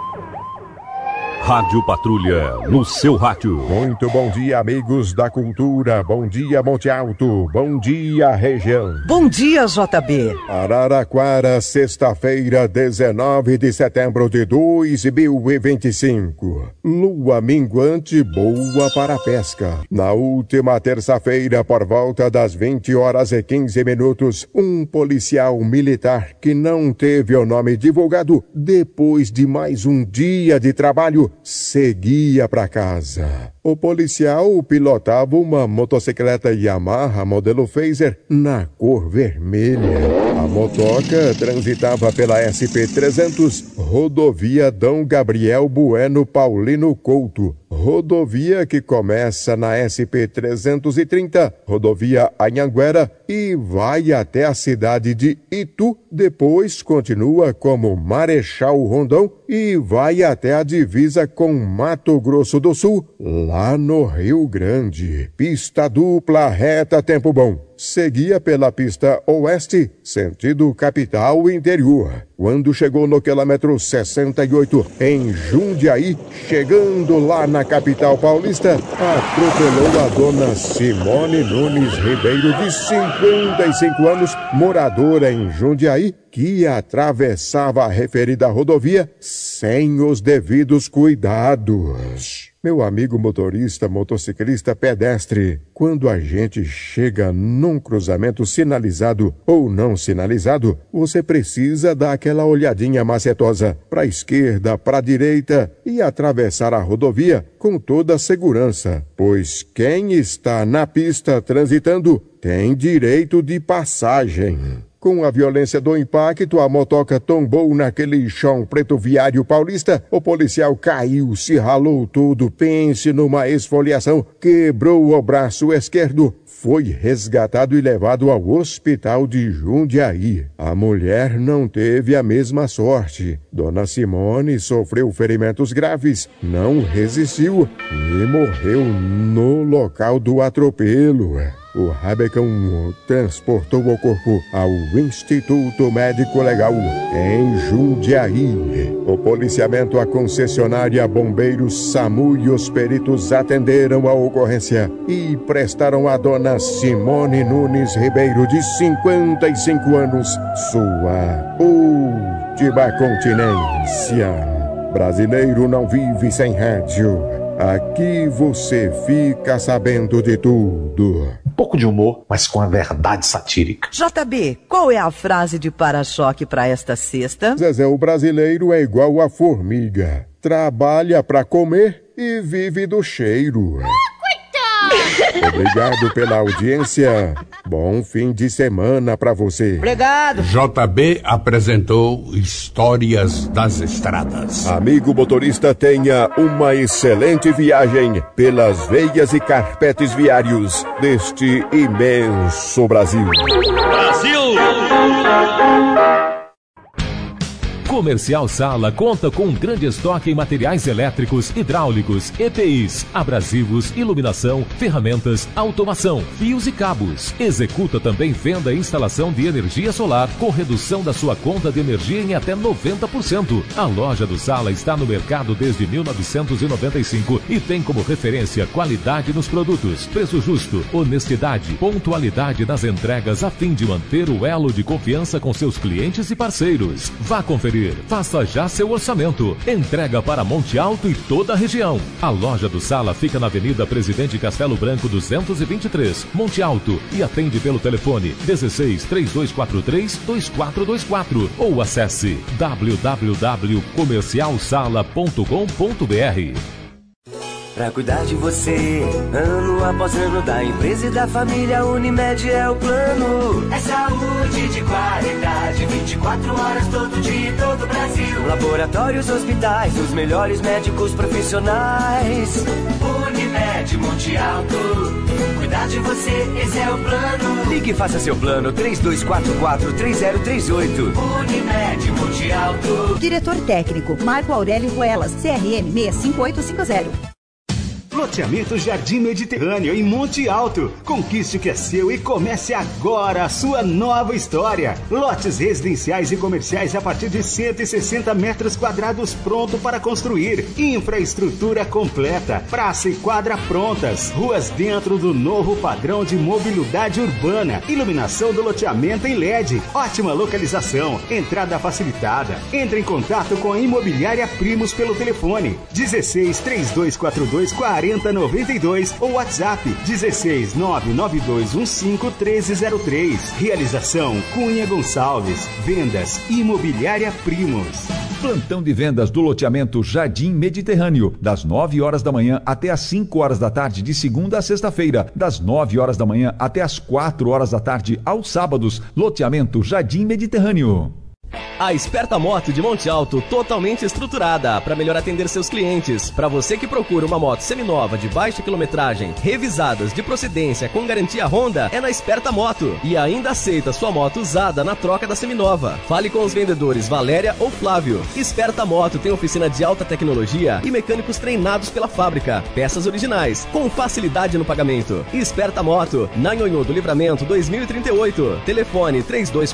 Rádio Patrulha, no seu rádio. Muito bom dia, amigos da cultura. Bom dia, Monte Alto. Bom dia, região. Bom dia, JB. Araraquara, sexta-feira, 19 de setembro de 2025. Lua minguante boa para a pesca. Na última terça-feira, por volta das 20h15, um policial militar que não teve o nome divulgado, depois de mais um dia de trabalho, seguia para casa. O policial pilotava uma motocicleta Yamaha modelo Phaser na cor vermelha. A motoca transitava pela SP-300, rodovia D. Gabriel Bueno Paulino Couto, rodovia que começa na SP-330, rodovia Anhanguera, e vai até a cidade de Itu, depois continua como Marechal Rondon e vai até a divisa com Mato Grosso do Sul, lá no Rio Grande. Pista dupla reta tempo bom. Seguia pela pista oeste, sentido capital interior. Quando chegou no quilômetro 68, em Jundiaí, chegando lá na capital paulista, atropelou a dona Simone Nunes Ribeiro, de 55 anos, moradora em Jundiaí, que atravessava a referida rodovia sem os devidos cuidados. Meu amigo motorista, motociclista, pedestre, quando a gente chega num cruzamento sinalizado ou não sinalizado, você precisa dar aquela olhadinha macetosa para a esquerda, para a direita e atravessar a rodovia com toda a segurança, pois quem está na pista transitando tem direito de passagem. Com a violência do impacto, a motoca tombou naquele chão preto viário paulista. O policial caiu, se ralou todo, pense numa esfoliação, quebrou o braço esquerdo. Foi resgatado e levado ao hospital de Jundiaí. A mulher não teve a mesma sorte. Dona Simone sofreu ferimentos graves, não resistiu e morreu no local do atropelo. O Rabecão transportou o corpo ao Instituto Médico Legal em Jundiaí. O policiamento, a concessionária, bombeiros, SAMU e os peritos atenderam a ocorrência e prestaram à dona Simone Nunes Ribeiro, de 55 anos, sua última continência. Brasileiro não vive sem rádio. Aqui você fica sabendo de tudo. Um pouco de humor, mas com a verdade satírica. JB, qual é a frase de para-choque para esta sexta? Zezé, o brasileiro é igual a formiga. Trabalha pra comer e vive do cheiro. Obrigado pela audiência. Bom fim de semana pra você. Obrigado. JB apresentou Histórias das Estradas. Amigo motorista, tenha uma excelente viagem pelas veias e carpetes viários deste imenso Brasil. Brasil! Comercial Sala conta com um grande estoque em materiais elétricos, hidráulicos, EPIs, abrasivos, iluminação, ferramentas, automação, fios e cabos. Executa também venda e instalação de energia solar com redução da sua conta de energia em até 90%. A loja do Sala está no mercado desde 1995 e tem como referência qualidade nos produtos, preço justo, honestidade, pontualidade nas entregas a fim de manter o elo de confiança com seus clientes e parceiros. Vá conferir. Faça já seu orçamento. Entrega para Monte Alto e toda a região. A loja do Sala fica na Avenida Presidente Castelo Branco 223, Monte Alto, e atende pelo telefone 16 3243 2424 ou acesse www.comercialsala.com.br. Pra cuidar de você, ano após ano, da empresa e da família, Unimed é o plano. É saúde de qualidade, 24 horas todo dia em todo o Brasil. Laboratórios, hospitais, os melhores médicos profissionais. Unimed Monte Alto, cuidar de você, esse é o plano. Ligue e faça seu plano, 3244-3038. Unimed Monte Alto. Diretor técnico, Marco Aurélio Ruelas, CRM 65850. Loteamento Jardim Mediterrâneo, em Monte Alto. Conquiste o que é seu e comece agora a sua nova história. Lotes residenciais e comerciais a partir de 160 metros quadrados pronto para construir. Infraestrutura completa, praça e quadra prontas. Ruas dentro do novo padrão de mobilidade urbana. Iluminação do loteamento em LED. Ótima localização, entrada facilitada. Entre em contato com a Imobiliária Primos pelo telefone 16 3242 4092 ou WhatsApp 16 99215 1303. Realização Cunha Gonçalves. Vendas Imobiliária Primos. Plantão de vendas do loteamento Jardim Mediterrâneo, das 9 horas da manhã até as 5 horas da tarde, de segunda a sexta-feira, das 9 horas da manhã até as 4 horas da tarde, aos sábados. Loteamento Jardim Mediterrâneo. A Esperta Moto de Monte Alto, totalmente estruturada para melhor atender seus clientes. Para você que procura uma moto seminova de baixa quilometragem, revisadas de procedência com garantia Honda, é na Esperta Moto. E ainda aceita sua moto usada na troca da seminova. Fale com os vendedores Valéria ou Flávio. Esperta Moto tem oficina de alta tecnologia e mecânicos treinados pela fábrica. Peças originais, com facilidade no pagamento. Esperta Moto, na Nhonhô do Livramento 2038. Telefone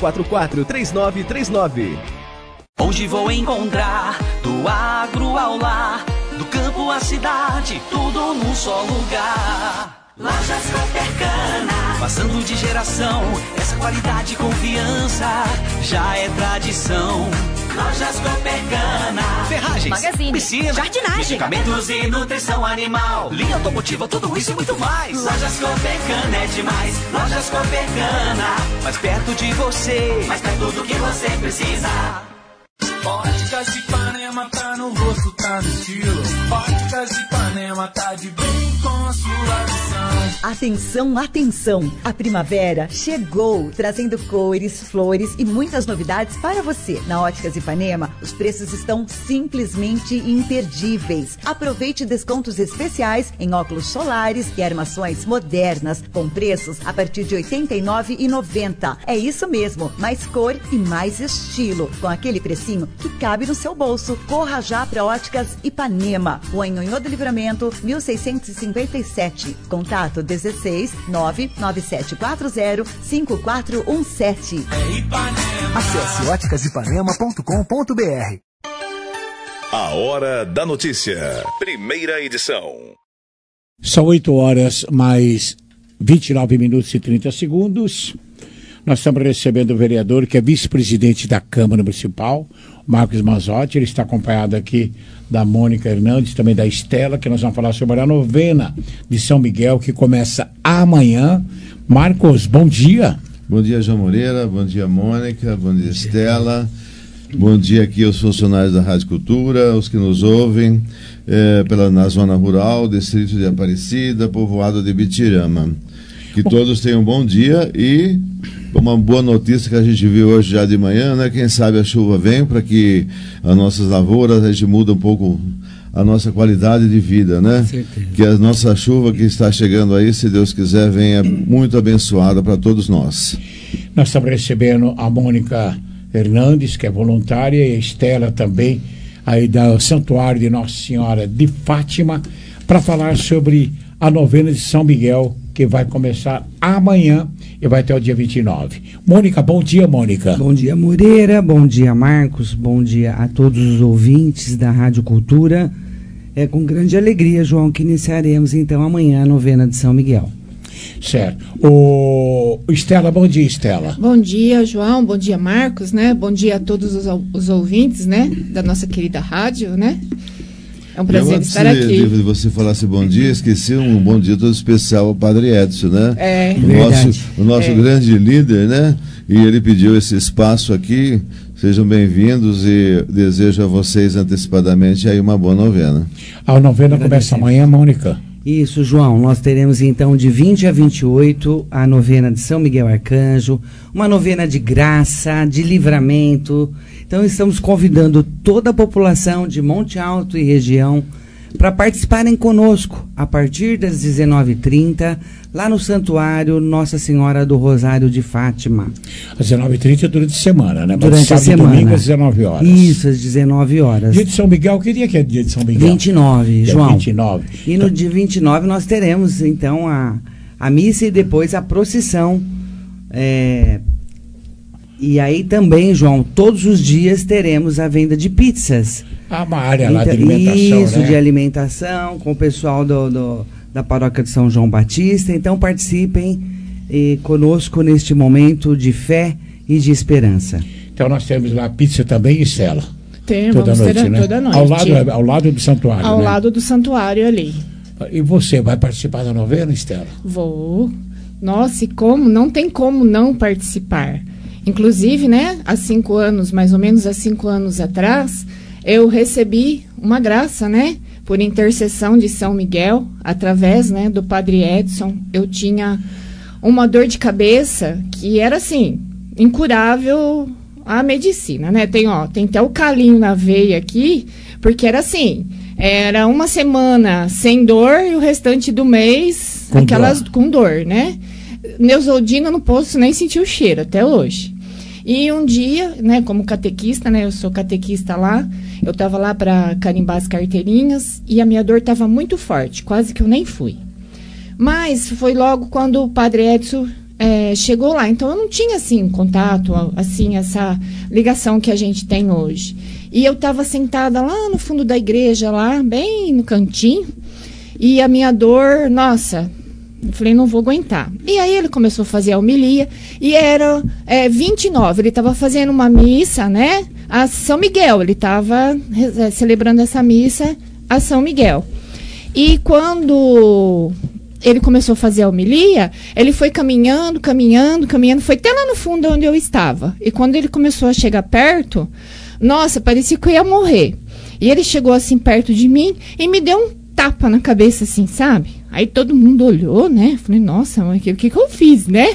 3244-3939. Onde vou encontrar do agro ao lar, do campo à cidade, tudo num só lugar. Lojas Coopercana, passando de geração, essa qualidade e confiança já é tradição. Lojas Coopercana, ferragens, magazine, piscina, jardinagem, medicamentos e nutrição animal, linha automotiva, tudo isso e muito mais. Lojas Coopercana é demais. Lojas Coopercana, mais perto de você, mais perto do que você precisa. Óticas Ipanema tá no rosto, tá no estilo. Óticas Ipanema tá de bem com a sua visão. Atenção, atenção! A primavera chegou, trazendo cores, flores e muitas novidades para você. Na Óticas Ipanema, os preços estão simplesmente imperdíveis. Aproveite descontos especiais em óculos solares e armações modernas, com preços a partir de R$ 89,90. É isso mesmo, mais cor e mais estilo, com aquele precinho que cabe no seu bolso. Corra já para Óticas Ipanema, Rua Nhonhô do Livramento, 1657. Contato 16 99740 5417. Acesse óticasipanema.com.br. A Hora da Notícia. Primeira edição. São 8 horas mais 29 minutos e 30 segundos. Nós estamos recebendo o vereador que é vice-presidente da Câmara Municipal, Marcos Mazzotti. Ele está acompanhado aqui da Mônica Hernandes, também da Estela, que nós vamos falar sobre a novena de São Miguel, que começa amanhã. Marcos, bom dia. Bom dia, João Moreira. Bom dia, Mônica. Bom dia, Estela. Bom dia aqui aos funcionários da Rádio Cultura, os que nos ouvem na zona rural, distrito de Aparecida, povoado de Bitirama. Que todos tenham um bom dia e uma boa notícia que a gente viu hoje já de manhã, né? Quem sabe a chuva vem para que as nossas lavouras, a gente muda um pouco a nossa qualidade de vida, né? Que a nossa chuva que está chegando aí, se Deus quiser, venha muito abençoada para todos nós. Nós estamos recebendo a Mônica Hernandes, que é voluntária, e a Estela também, aí do Santuário de Nossa Senhora de Fátima, para falar sobre a novena de São Miguel, que vai começar amanhã e vai até o dia 29. Mônica, bom dia, Mônica. Bom dia, Moreira, bom dia, Marcos, bom dia a todos os ouvintes da Rádio Cultura. É com grande alegria, João, que iniciaremos então amanhã a novena de São Miguel. Certo. Estela, bom dia, Estela. Bom dia, João, bom dia, Marcos, né? Bom dia a todos os ouvintes, né? Da nossa querida rádio, né? É um prazer estar aqui. De você falasse bom dia, esqueci um bom dia todo especial ao Padre Edson, né? O nosso grande líder, né? E ele pediu esse espaço aqui. Sejam bem-vindos e desejo a vocês antecipadamente aí uma boa novena. A novena começa amanhã, Mônica? Isso, João. Nós teremos então de 20 a 28 a novena de São Miguel Arcanjo, uma novena de graça, de livramento. Então estamos convidando toda a população de Monte Alto e região para participarem conosco a partir das 19h30, lá no Santuário Nossa Senhora do Rosário de Fátima. Às 19h30 durante a semana, né? Durante a semana. Domingo às 19 horas. Isso, às 19 horas. Dia de São Miguel, que dia que é dia de São Miguel? 29, João. 29. E no dia 29 nós teremos, então, a missa e depois a procissão. E aí também, João, todos os dias teremos a venda de pizzas. Uma área lá de alimentação, isso, né? de alimentação, com o pessoal da paróquia de São João Batista. Então participem conosco neste momento de fé e de esperança. Então nós temos lá pizza também, Estela? Temos, vamos ter toda noite. Ao lado do santuário, Ao lado do santuário ali. E você vai participar da novena, Estela? Vou. Nossa, e como? Não tem como não participar. Inclusive, né, há 5 anos, mais ou menos há 5 anos atrás, eu recebi uma graça, né, por intercessão de São Miguel, através, né, do Padre Edson. Eu tinha uma dor de cabeça que era, assim, incurável a medicina, né? Tem até o calinho na veia aqui, porque era assim, era uma semana sem dor e o restante do mês com dor, né? Neosaldina, não posso nem sentir o cheiro até hoje. E um dia, né, como catequista, né, eu sou catequista lá, eu estava lá para carimbar as carteirinhas e a minha dor estava muito forte, quase que eu nem fui. Mas foi logo quando o Padre Edson chegou lá, então eu não tinha, assim, contato, assim, essa ligação que a gente tem hoje. E eu estava sentada lá no fundo da igreja, lá, bem no cantinho, e a minha dor, nossa... Eu falei, não vou aguentar. E aí ele começou a fazer a homilia, e era 29, ele estava fazendo uma missa, né, a São Miguel, ele estava celebrando essa missa a São Miguel. E quando ele começou a fazer a homilia, ele foi caminhando, foi até lá no fundo onde eu estava. E quando ele começou a chegar perto, nossa, parecia que eu ia morrer. E ele chegou assim perto de mim e me deu um tapa na cabeça, assim, sabe? Aí todo mundo olhou, né? Falei, nossa, mas o que eu fiz, né?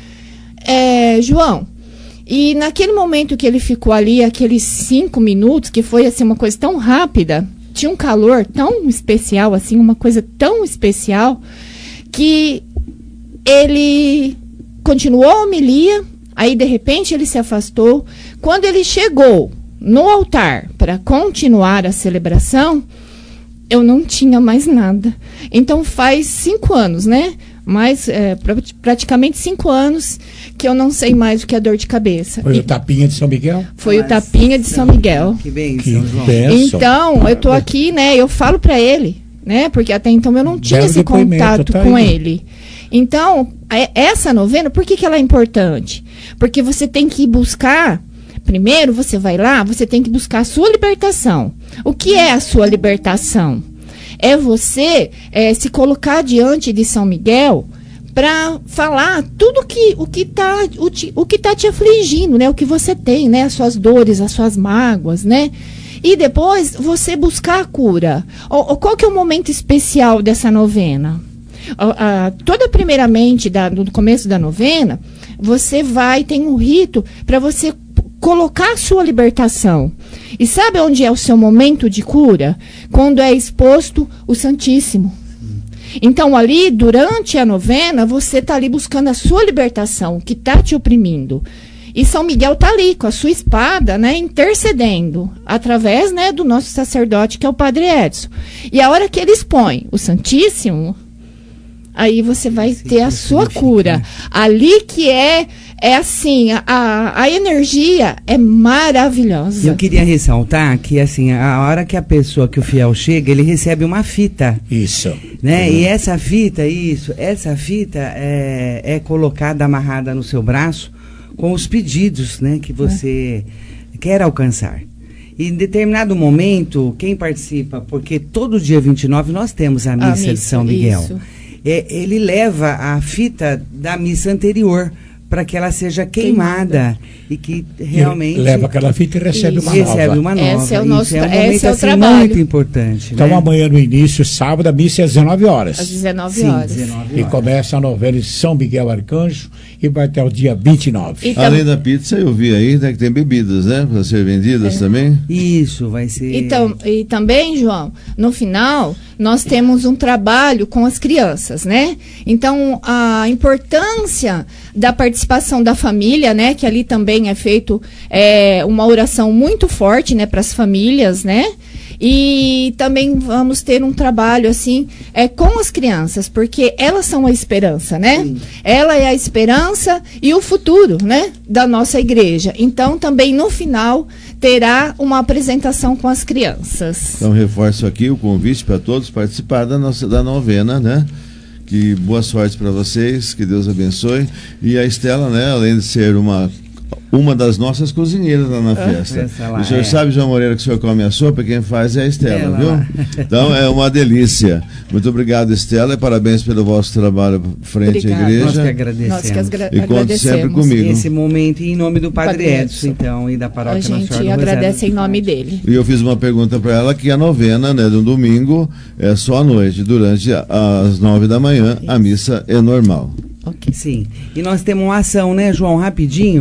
João, e naquele momento que ele ficou ali, aqueles 5 minutos, que foi, assim, uma coisa tão rápida, tinha um calor tão especial, assim, uma coisa tão especial, que ele continuou a homilia, aí, de repente, ele se afastou. Quando ele chegou no altar para continuar a celebração, eu não tinha mais nada. Então faz 5 anos, né? Praticamente 5 anos que eu não sei mais o que é dor de cabeça. Foi o tapinha de São Miguel? Foi o tapinha de São Miguel. Que bênção, João. Então, eu tô aqui, né? Eu falo para ele, né? Porque até então eu não tinha esse contato com ele. Então, essa novena, por que ela é importante? Porque você tem que buscar... Primeiro, você vai lá, você tem que buscar a sua libertação. O que é a sua libertação? É você se colocar diante de São Miguel para falar tudo o que tá te afligindo, né? O que você tem, né? As suas dores, as suas mágoas, né? E depois você buscar a cura. Qual que é o momento especial dessa novena? Toda primeiramente, no começo da novena, você tem um rito para você colocar a sua libertação. E sabe onde é o seu momento de cura? Quando é exposto o Santíssimo. Então, ali, durante a novena, você está ali buscando a sua libertação, que está te oprimindo. E São Miguel está ali, com a sua espada, né, intercedendo, através, né, do nosso sacerdote, que é o Padre Edson. E a hora que ele expõe o Santíssimo, aí você vai ter a sua cura. Ali que é assim, a energia é maravilhosa. Eu queria ressaltar que, assim, a hora que o fiel chega, ele recebe uma fita. Isso. Né? E essa fita é colocada, amarrada no seu braço, com os pedidos, né, que você quer alcançar. E em determinado momento, quem participa, porque todo dia 29 nós temos a missa de São Miguel. Ele leva a fita da missa anterior, para que ela seja queimada e que realmente... Ele leva aquela fita e recebe uma nova. Esse é o nosso trabalho. Muito importante. Então, amanhã no início, sábado, a missa é às 19 horas. Às 19 horas. E começa a novena de São Miguel Arcanjo e vai até o dia 29. Além da pizza, eu vi aí, né, que tem bebidas, né? Para ser vendidas também. Isso, vai ser... Então, e também, João, no final, nós temos um trabalho com as crianças, né? Então, a importância da participação da família, né, que ali também é feito uma oração muito forte, né, para as famílias, né, e também vamos ter um trabalho assim com as crianças, porque elas são a esperança, né? Sim. Ela é a esperança e o futuro, né, da nossa igreja. Então também no final terá uma apresentação com as crianças. Então reforço aqui o convite para todos participar da novena, né? Que boa sorte para vocês, que Deus abençoe. E a Estela, né, além de ser uma das nossas cozinheiras lá na festa. O senhor sabe, João Moreira, que o senhor come a sopa, quem faz é a Estela, viu? Então é uma delícia. Muito obrigado, Estela, e parabéns pelo vosso trabalho frente à igreja. Nós que agradecemos. E conte sempre comigo. Esse momento em nome do Padre Edson, então, e da paróquia Nossa Senhora do Rosário. A gente agradece em nome dele. E eu fiz uma pergunta para ela que a novena, né, do domingo é só à noite, durante as 9 da manhã, a missa é normal. Ok. Sim. E nós temos uma ação, né, João, rapidinho,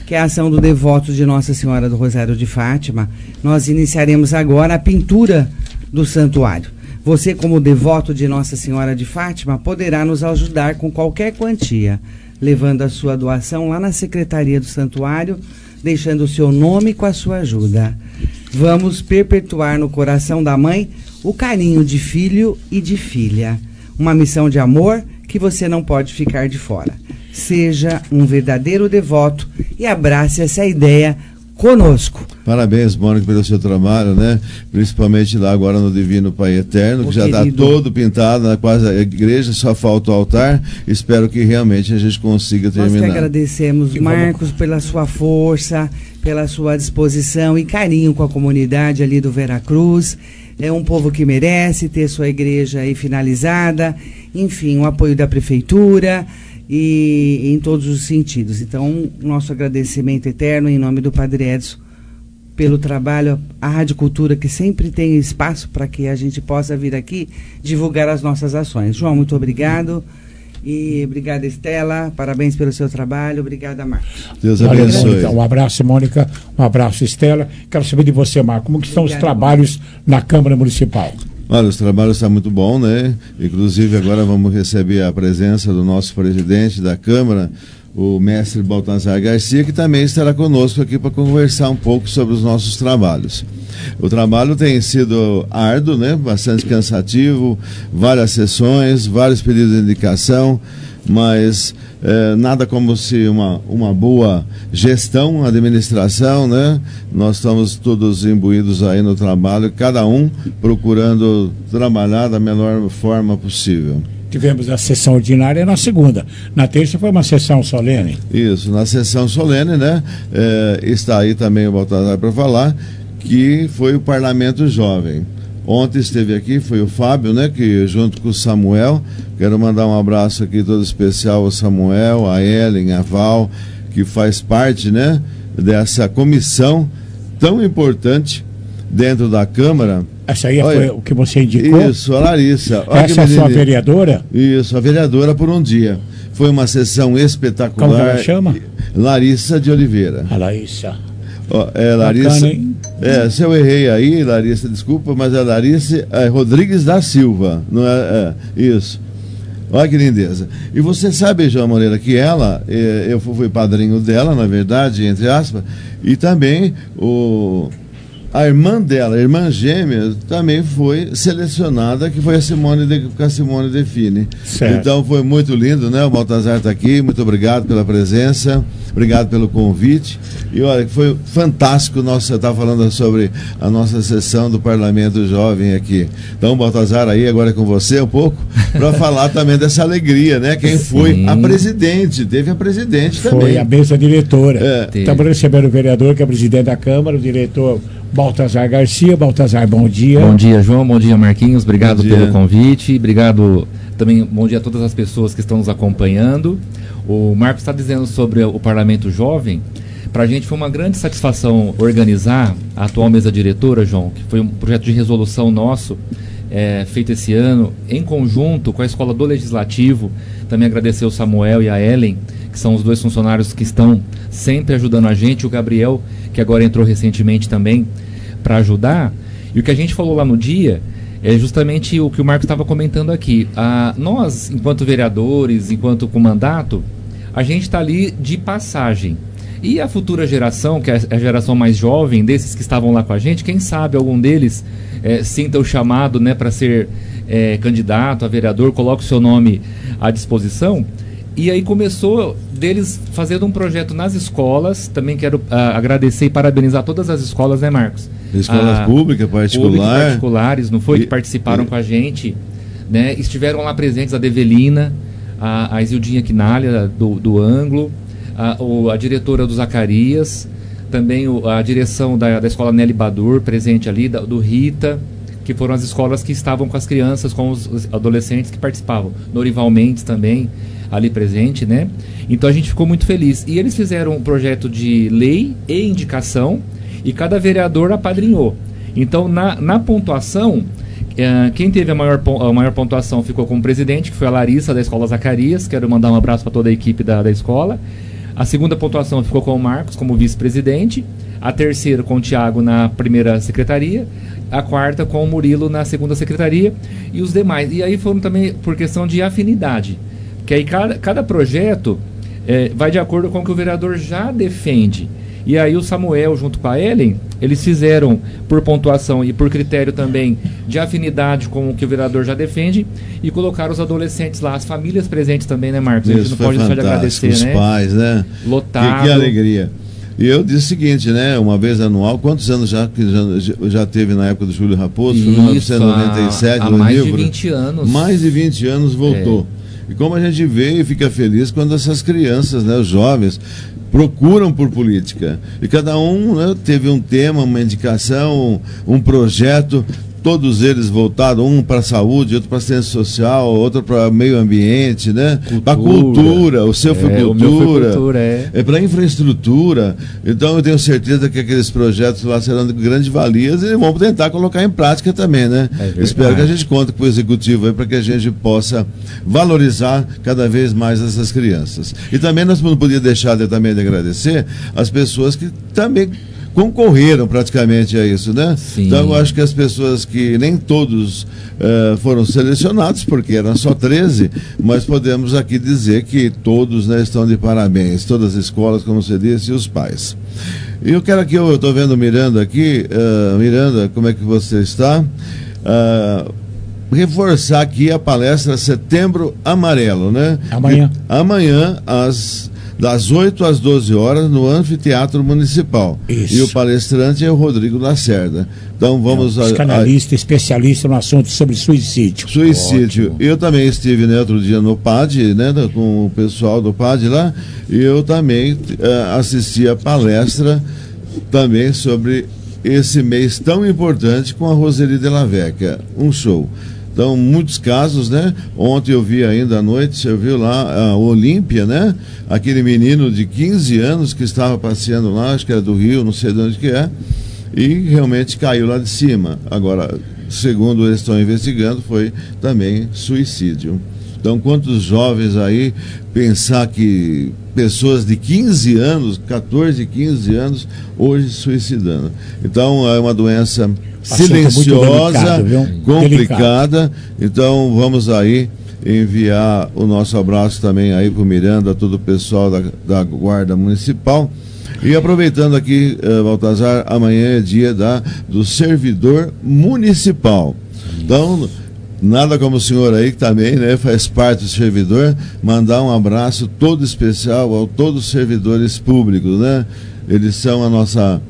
que é a ação do devoto de Nossa Senhora do Rosário de Fátima, nós iniciaremos agora a pintura do santuário. Você, como devoto de Nossa Senhora de Fátima, poderá nos ajudar com qualquer quantia, levando a sua doação lá na Secretaria do Santuário, deixando o seu nome com a sua ajuda. Vamos perpetuar no coração da mãe o carinho de filho e de filha. Uma missão de amor que você não pode ficar de fora. Seja um verdadeiro devoto e abrace essa ideia conosco. Parabéns, Mônica, pelo seu trabalho, né? Principalmente lá agora no Divino Pai Eterno, que já está todo pintado, quase a igreja, só falta o altar. Espero que realmente a gente consiga terminar. Nós que agradecemos, Marcos, pela sua força, pela sua disposição e carinho com a comunidade ali do Veracruz. É um povo que merece ter sua igreja aí finalizada, enfim, o apoio da prefeitura e em todos os sentidos. Então, nosso agradecimento eterno em nome do Padre Edson pelo trabalho, a Rádio Cultura, que sempre tem espaço para que a gente possa vir aqui divulgar as nossas ações. João, muito obrigado. E obrigada, Estela. Parabéns pelo seu trabalho. Obrigada, Marcos. Deus abençoe. Mônica. Um abraço, Mônica. Um abraço, Estela. Quero saber de você, Marcos. Como que estão os trabalhos na Câmara Municipal? Olha, os trabalhos estão muito bons, né? Inclusive, agora vamos receber a presença do nosso presidente da Câmara, o mestre Baltazar Garcia, que também estará conosco aqui para conversar um pouco sobre os nossos trabalhos. O trabalho tem sido árduo, né? Bastante cansativo, várias sessões, vários pedidos de indicação, mas nada como se uma boa gestão, administração, né? Nós estamos todos imbuídos aí no trabalho, cada um procurando trabalhar da melhor forma possível. Tivemos a sessão ordinária na segunda. Na terça foi uma sessão solene. Isso, na sessão solene, né? Está aí também o Baltazar para falar, que foi o Parlamento Jovem. Ontem esteve aqui, foi o Fábio, né? Que junto com o Samuel, quero mandar um abraço aqui todo especial ao Samuel, a Ellen, a Val, que faz parte, né? Dessa comissão tão importante dentro da Câmara. Essa aí foi o que você indicou? Isso, a Larissa. Essa é a sua vereadora? Isso, a vereadora por um dia. Foi uma sessão espetacular. Como ela chama? Larissa de Oliveira. A Larissa. Larissa. Bacana, se eu errei aí, Larissa, desculpa, mas é Larissa Rodrigues da Silva. Não isso. Olha que lindeza. E você sabe, João Moreira, que ela, eu fui padrinho dela, na verdade, entre aspas, e também a irmã dela, a irmã gêmea, também foi selecionada, que foi a Simone Define. Certo. Então foi muito lindo, né? O Baltazar está aqui, muito obrigado pela presença, obrigado pelo convite. E olha, foi fantástico, você está falando sobre a nossa sessão do Parlamento Jovem aqui. Então, Baltazar, aí agora é com você um pouco, para falar também dessa alegria, né? Quem foi a presidente, teve a presidente também. Foi a mesa diretora. Estamos recebendo o vereador, que é presidente da Câmara, o diretor Baltazar Garcia. Baltazar, bom dia. Bom dia, João, bom dia, Marquinhos, obrigado pelo convite, obrigado também, bom dia a todas as pessoas que estão nos acompanhando. O Marcos está dizendo sobre o Parlamento Jovem. Para a gente foi uma grande satisfação organizar a atual mesa diretora, João, que foi um projeto de resolução nosso, feito esse ano, em conjunto com a Escola do Legislativo. Também agradecer o Samuel e a Ellen, que são os dois funcionários que estão sempre ajudando a gente, o Gabriel, que agora entrou recentemente também para ajudar. E o que a gente falou lá no dia é justamente o que o Marcos estava comentando aqui. Nós, enquanto vereadores, enquanto com mandato, a gente está ali de passagem. E a futura geração, que é a geração mais jovem, desses que estavam lá com a gente, quem sabe algum deles sinta o chamado, né, para ser candidato a vereador, coloque o seu nome à disposição. E aí começou deles fazendo um projeto nas escolas. Também quero agradecer e parabenizar todas as escolas, né, Marcos? Escolas públicas, particulares, não foi? Que participaram com a gente, né? Estiveram lá presentes a Develina, a Isildinha Quinalha, do Ângulo, a diretora do Zacarias, também a direção da escola Nelly Badur, presente ali, do Rita, que foram as escolas que estavam com as crianças, com os adolescentes que participavam. Norival Mendes também, ali presente, né? Então a gente ficou muito feliz. E eles fizeram um projeto de lei e indicação, e cada vereador apadrinhou. Então, na pontuação, quem teve a maior pontuação ficou como presidente, que foi a Larissa, da Escola Zacarias. Quero mandar um abraço para toda a equipe da escola. A segunda pontuação ficou com o Marcos como vice-presidente, a terceira com o Tiago na primeira secretaria, a quarta com o Murilo na segunda secretaria e os demais. E aí foram também por questão de afinidade, que aí cada projeto vai de acordo com o que o vereador já defende. E aí o Samuel, junto com a Ellen, eles fizeram por pontuação e por critério também de afinidade com o que o vereador já defende e colocaram os adolescentes lá, as famílias presentes também, né, Marcos? Isso, a gente não pode deixar de agradecer, os né? pais, né? Lotado. Que alegria. E eu disse o seguinte, né? Uma vez anual, quantos anos já teve na época do Júlio Raposo? Foi 1997, há mais de 20 anos. Mais de 20 anos voltou. E como a gente vê e fica feliz quando essas crianças, né, os jovens, procuram por política. E cada um, né, teve um tema, uma indicação, um projeto, todos eles voltados, um para a saúde, outro para a assistência social, outro para meio ambiente, né? Para a cultura, o seu foi cultura, o meu foi cultura, é para infraestrutura. Então eu tenho certeza que aqueles projetos lá serão de grande valia e vamos tentar colocar em prática também, né? Espero que a gente conte com o executivo aí para que a gente possa valorizar cada vez mais essas crianças. E também nós não podíamos deixar de agradecer as pessoas que também concorreram praticamente a isso, né? Sim. Então eu acho que as pessoas que nem todos foram selecionados, porque eram só 13, mas podemos aqui dizer que todos, né, estão de parabéns, todas as escolas, como você disse, e os pais. E eu quero aqui, eu estou vendo o Miranda aqui, Miranda, como é que você está? Reforçar aqui a palestra Setembro Amarelo, né? Amanhã, das 8 às 12 horas, no Anfiteatro Municipal. Isso. E o palestrante é o Rodrigo Lacerda. Então vamos... psicanalista, especialista no assunto sobre suicídio. Suicídio. Ótimo. Eu também estive, né, outro dia no PAD, né, com o pessoal do PAD lá, e eu também assisti a palestra também sobre esse mês tão importante com a Roseli Della Vecchia. Um show. Então, muitos casos, né? Ontem eu vi ainda à noite, você viu lá a Olímpia, né? Aquele menino de 15 anos que estava passeando lá, acho que era do Rio, não sei de onde que é, e realmente caiu lá de cima. Agora, segundo eles estão investigando, foi também suicídio. Então, quantos jovens aí pensar que pessoas de 15 anos, 14, 15 anos, hoje suicidando. Então, é uma doença silenciosa, complicada. Então, vamos aí enviar o nosso abraço também aí para o Miranda, todo o pessoal da Guarda Municipal. E aproveitando aqui, Baltazar, amanhã é dia do servidor municipal. Então, nada como o senhor aí, que também, né, faz parte do servidor, mandar um abraço todo especial a todos os servidores públicos, né? Eles são a nossa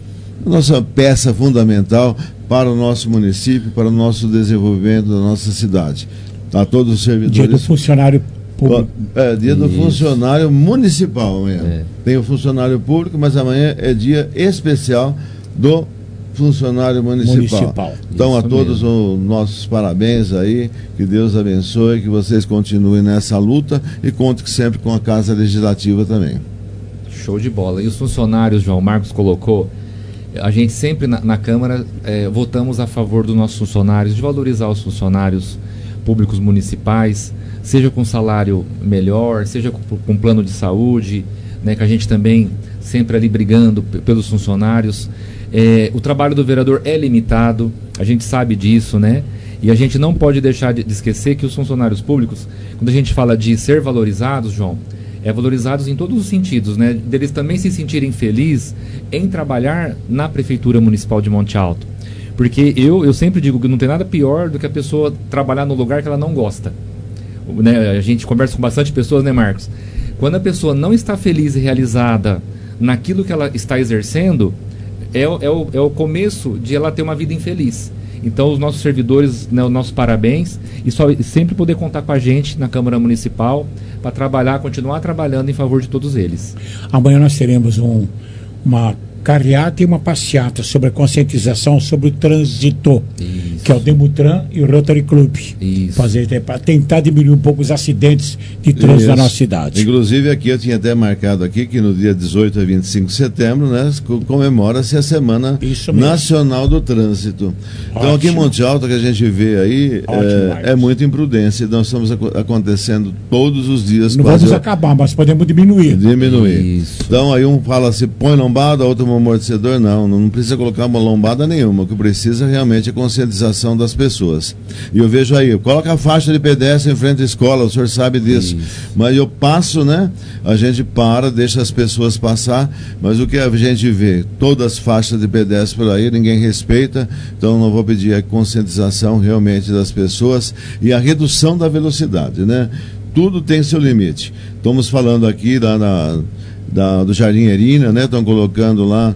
peça fundamental para o nosso município, para o nosso desenvolvimento da nossa cidade. A todos os servidores. Dia do funcionário público. Dia do funcionário municipal amanhã. Tem o funcionário público, mas amanhã é dia especial do funcionário municipal. Então, a todos os nossos parabéns aí, que Deus abençoe, que vocês continuem nessa luta e contem sempre com a Casa Legislativa também. Show de bola. E os funcionários, João Marcos colocou, a gente sempre na Câmara votamos a favor dos nossos funcionários, de valorizar os funcionários públicos municipais, seja com salário melhor, seja com plano de saúde, né, que a gente também sempre ali brigando pelos funcionários. O trabalho do vereador é limitado, a gente sabe disso, né? E a gente não pode deixar de esquecer que os funcionários públicos, quando a gente fala de ser valorizados, João, valorizados em todos os sentidos, né? Deles também se sentirem felizes em trabalhar na Prefeitura Municipal de Monte Alto. Porque eu sempre digo que não tem nada pior do que a pessoa trabalhar no lugar que ela não gosta. Né? A gente conversa com bastante pessoas, né, Marcos? Quando a pessoa não está feliz e realizada naquilo que ela está exercendo, é o começo de ela ter uma vida infeliz. Então, os nossos servidores, né, os nossos parabéns, e sempre poder contar com a gente na Câmara Municipal para continuar trabalhando em favor de todos eles. Amanhã nós teremos uma carreata e uma passeata sobre a conscientização sobre o trânsito, que é o Demutran e o Rotary Club. Para tentar diminuir um pouco os acidentes de trânsito na nossa cidade. Inclusive aqui eu tinha até marcado aqui que no dia 18 a 25 de setembro, né, comemora-se a Semana Nacional do Trânsito. Então aqui em Monte Alto, que a gente vê aí, é muita imprudência. Nós estamos acontecendo todos os dias. Não vamos acabar, mas podemos diminuir. Então aí um fala assim, põe lombada, outro um amortecedor. Não precisa colocar uma lombada nenhuma. O que precisa realmente é conscientização das pessoas. E eu vejo aí, coloca a faixa de pedestre em frente à escola, o senhor sabe disso. Mas eu passo, né? A gente para, deixa as pessoas passar, mas o que a gente vê? Todas as faixas de pedestre por aí, ninguém respeita. Então não vou pedir a conscientização realmente das pessoas e a redução da velocidade, né? Tudo tem seu limite. Estamos falando aqui do Jardim Erina, né? Estão colocando lá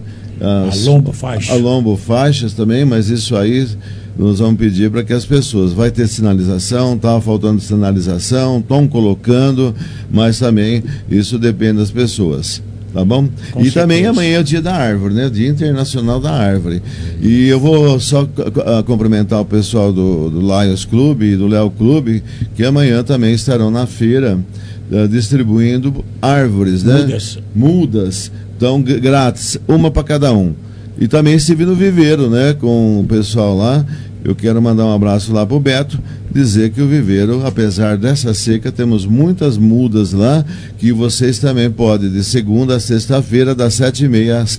a lombo-faixas também, mas isso aí nós vamos pedir para que as pessoas, vai ter sinalização, estava faltando sinalização, estão colocando, mas também isso depende das pessoas. Tá bom? E também amanhã é o dia da árvore, né? Dia Internacional da Árvore. E eu vou só cumprimentar o pessoal do Lions Club e do Léo Clube, que amanhã também estarão na feira distribuindo árvores, né? Mudas. Então, grátis, uma para cada um. E também estive no Viveiro, né? Com o pessoal lá. Eu quero mandar um abraço lá pro Beto, dizer que o Viveiro, apesar dessa seca, temos muitas mudas lá, que vocês também podem, de segunda a sexta-feira, das 7h30 às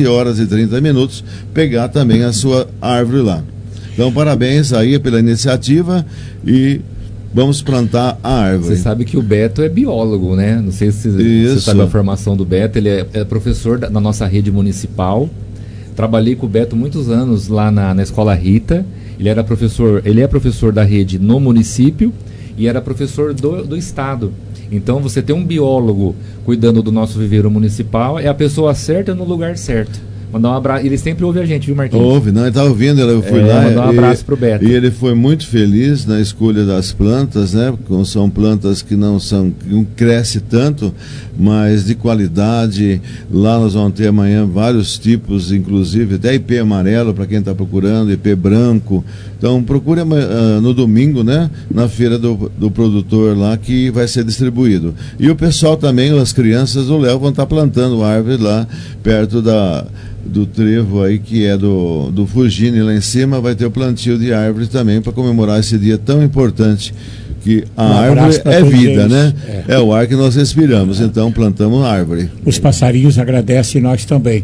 15h30, pegar também a sua árvore lá. Então, parabéns aí pela iniciativa e vamos plantar a árvore. Você sabe que o Beto é biólogo, né? Não sei se você sabe a formação do Beto, ele é professor da nossa rede municipal. Trabalhei com o Beto muitos anos lá na Escola Rita. Ele é professor da rede no município e era professor do estado. Então você ter um biólogo cuidando do nosso viveiro municipal é a pessoa certa no lugar certo. Mandar um abraço. Ele sempre ouve a gente, viu, Marquinhos? Ouve, não, ele está ouvindo, eu fui lá. Mandar um abraço pro Beto. E ele foi muito feliz na escolha das plantas, né? São plantas que não crescem tanto, mas de qualidade. Lá nós vamos ter amanhã vários tipos, inclusive até IP amarelo para quem está procurando, IP branco. Então procure no domingo, né? Na feira do produtor lá, que vai ser distribuído. E o pessoal também, as crianças do Léo, vão estar plantando árvore lá perto do trevo aí, que é do Fugine lá em cima. Vai ter o plantio de árvores também para comemorar esse dia tão importante, que a árvore é vida, né? É o ar que nós respiramos, então plantamos árvore. Os passarinhos agradecem, nós também.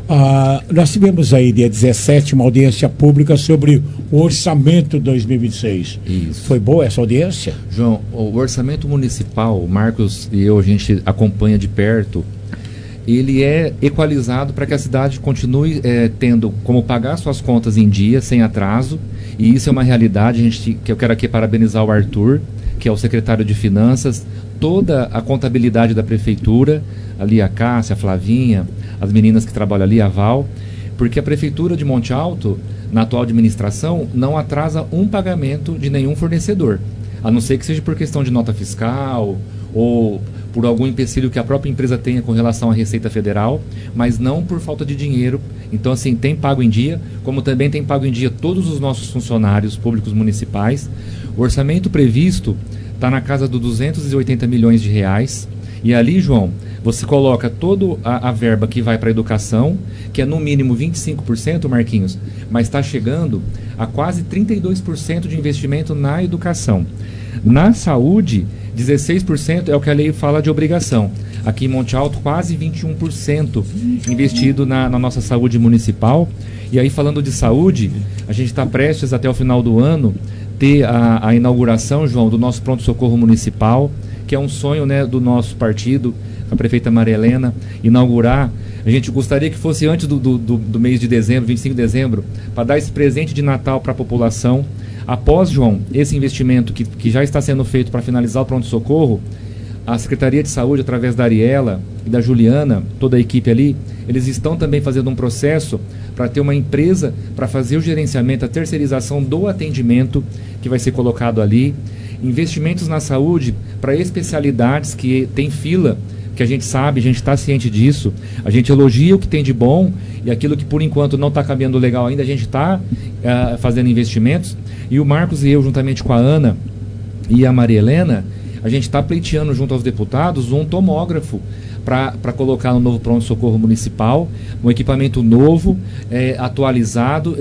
Nós tivemos aí, dia 17, uma audiência pública sobre o orçamento 2026. Isso. Foi boa essa audiência? João, o orçamento municipal, o Marcos e eu, a gente acompanha de perto. Ele é equalizado para que a cidade continue tendo como pagar suas contas em dia, sem atraso, e isso é uma realidade. Que eu quero aqui parabenizar o Arthur, que é o secretário de Finanças, toda a contabilidade da prefeitura, ali a Cássia, a Flavinha, as meninas que trabalham ali, a Val, porque a prefeitura de Monte Alto, na atual administração, não atrasa um pagamento de nenhum fornecedor, a não ser que seja por questão de nota fiscal ou por algum empecilho que a própria empresa tenha com relação à Receita Federal, mas não por falta de dinheiro. Então, assim, tem pago em dia, como também tem pago em dia todos os nossos funcionários públicos municipais. O orçamento previsto está na casa dos 280 milhões de reais. E ali, João, você coloca toda a verba que vai para a educação, que é no mínimo 25%, Marquinhos, mas está chegando a quase 32% de investimento na educação. Na saúde, 16% é o que a lei fala de obrigação. Aqui em Monte Alto, quase 21% investido na nossa saúde municipal. E aí, falando de saúde, a gente está prestes até o final do ano ter a inauguração, João, do nosso pronto-socorro municipal, que é um sonho, né, do nosso partido, a prefeita Maria Helena, inaugurar. A gente gostaria que fosse antes do mês de dezembro, 25 de dezembro, para dar esse presente de Natal para a população. Após, João, esse investimento que já está sendo feito para finalizar o pronto-socorro, a Secretaria de Saúde, através da Ariela e da Juliana, toda a equipe ali, eles estão também fazendo um processo para ter uma empresa para fazer o gerenciamento, a terceirização do atendimento que vai ser colocado ali. Investimentos na saúde para especialidades que tem fila que a gente sabe, a gente está ciente disso, a gente elogia o que tem de bom e aquilo que por enquanto não está caminhando legal ainda, a gente está fazendo investimentos. E o Marcos e eu, juntamente com a Ana e a Maria Helena, a gente está pleiteando junto aos deputados um tomógrafo para colocar no novo pronto-socorro municipal, um equipamento novo, atualizado,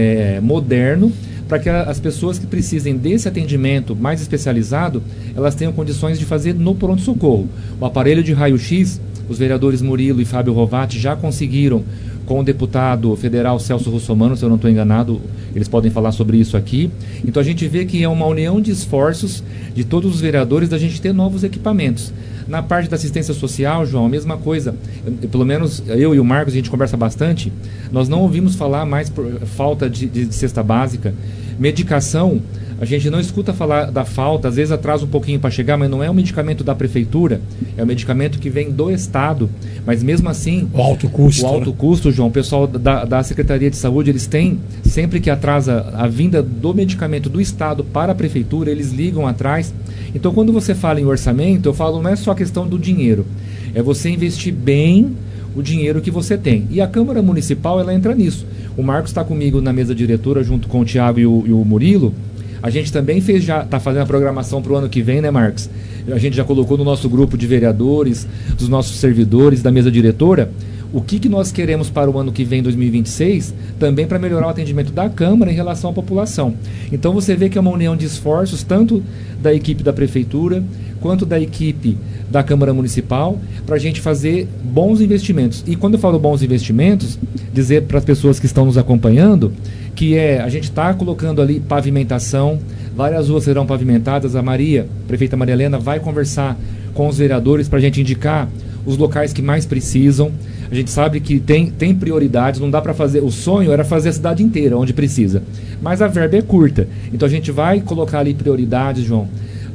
moderno, para que as pessoas que precisem desse atendimento mais especializado, elas tenham condições de fazer no pronto-socorro. O aparelho de raio-x, os vereadores Murilo e Fábio Rovati já conseguiram com o deputado federal Celso Russomano, se eu não estou enganado, eles podem falar sobre isso aqui. Então a gente vê que é uma união de esforços de todos os vereadores da gente ter novos equipamentos. Na parte da assistência social, João, a mesma coisa. Pelo menos eu e o Marcos, a gente conversa bastante. Nós não ouvimos falar mais por falta de cesta básica. Medicação, a gente não escuta falar da falta, às vezes atrasa um pouquinho para chegar, mas não é um medicamento da prefeitura, é um medicamento que vem do Estado. Mas mesmo assim... O alto custo. O alto custo, João, o pessoal da Secretaria de Saúde, eles têm, sempre que atrasa a vinda do medicamento do Estado para a prefeitura, eles ligam atrás. Então, quando você fala em orçamento, eu falo, não é só questão do dinheiro, é você investir bem o dinheiro que você tem. E a Câmara Municipal, ela entra nisso. O Marcos está comigo na mesa diretora, junto com o Thiago e o Murilo. A gente também está fazendo a programação para o ano que vem, né, Marcos? A gente já colocou no nosso grupo de vereadores, dos nossos servidores, da mesa diretora, o que nós queremos para o ano que vem, 2026, também para melhorar o atendimento da Câmara em relação à população. Então você vê que é uma união de esforços, tanto da equipe da Prefeitura, quanto da equipe da Câmara Municipal, para a gente fazer bons investimentos. E quando eu falo bons investimentos, dizer para as pessoas que estão nos acompanhando, que a gente está colocando ali pavimentação, várias ruas serão pavimentadas, a prefeita Maria Helena vai conversar com os vereadores para a gente indicar os locais que mais precisam. A gente sabe que tem prioridades, não dá para fazer, o sonho era fazer a cidade inteira, onde precisa, mas a verba é curta, então a gente vai colocar ali prioridades, João.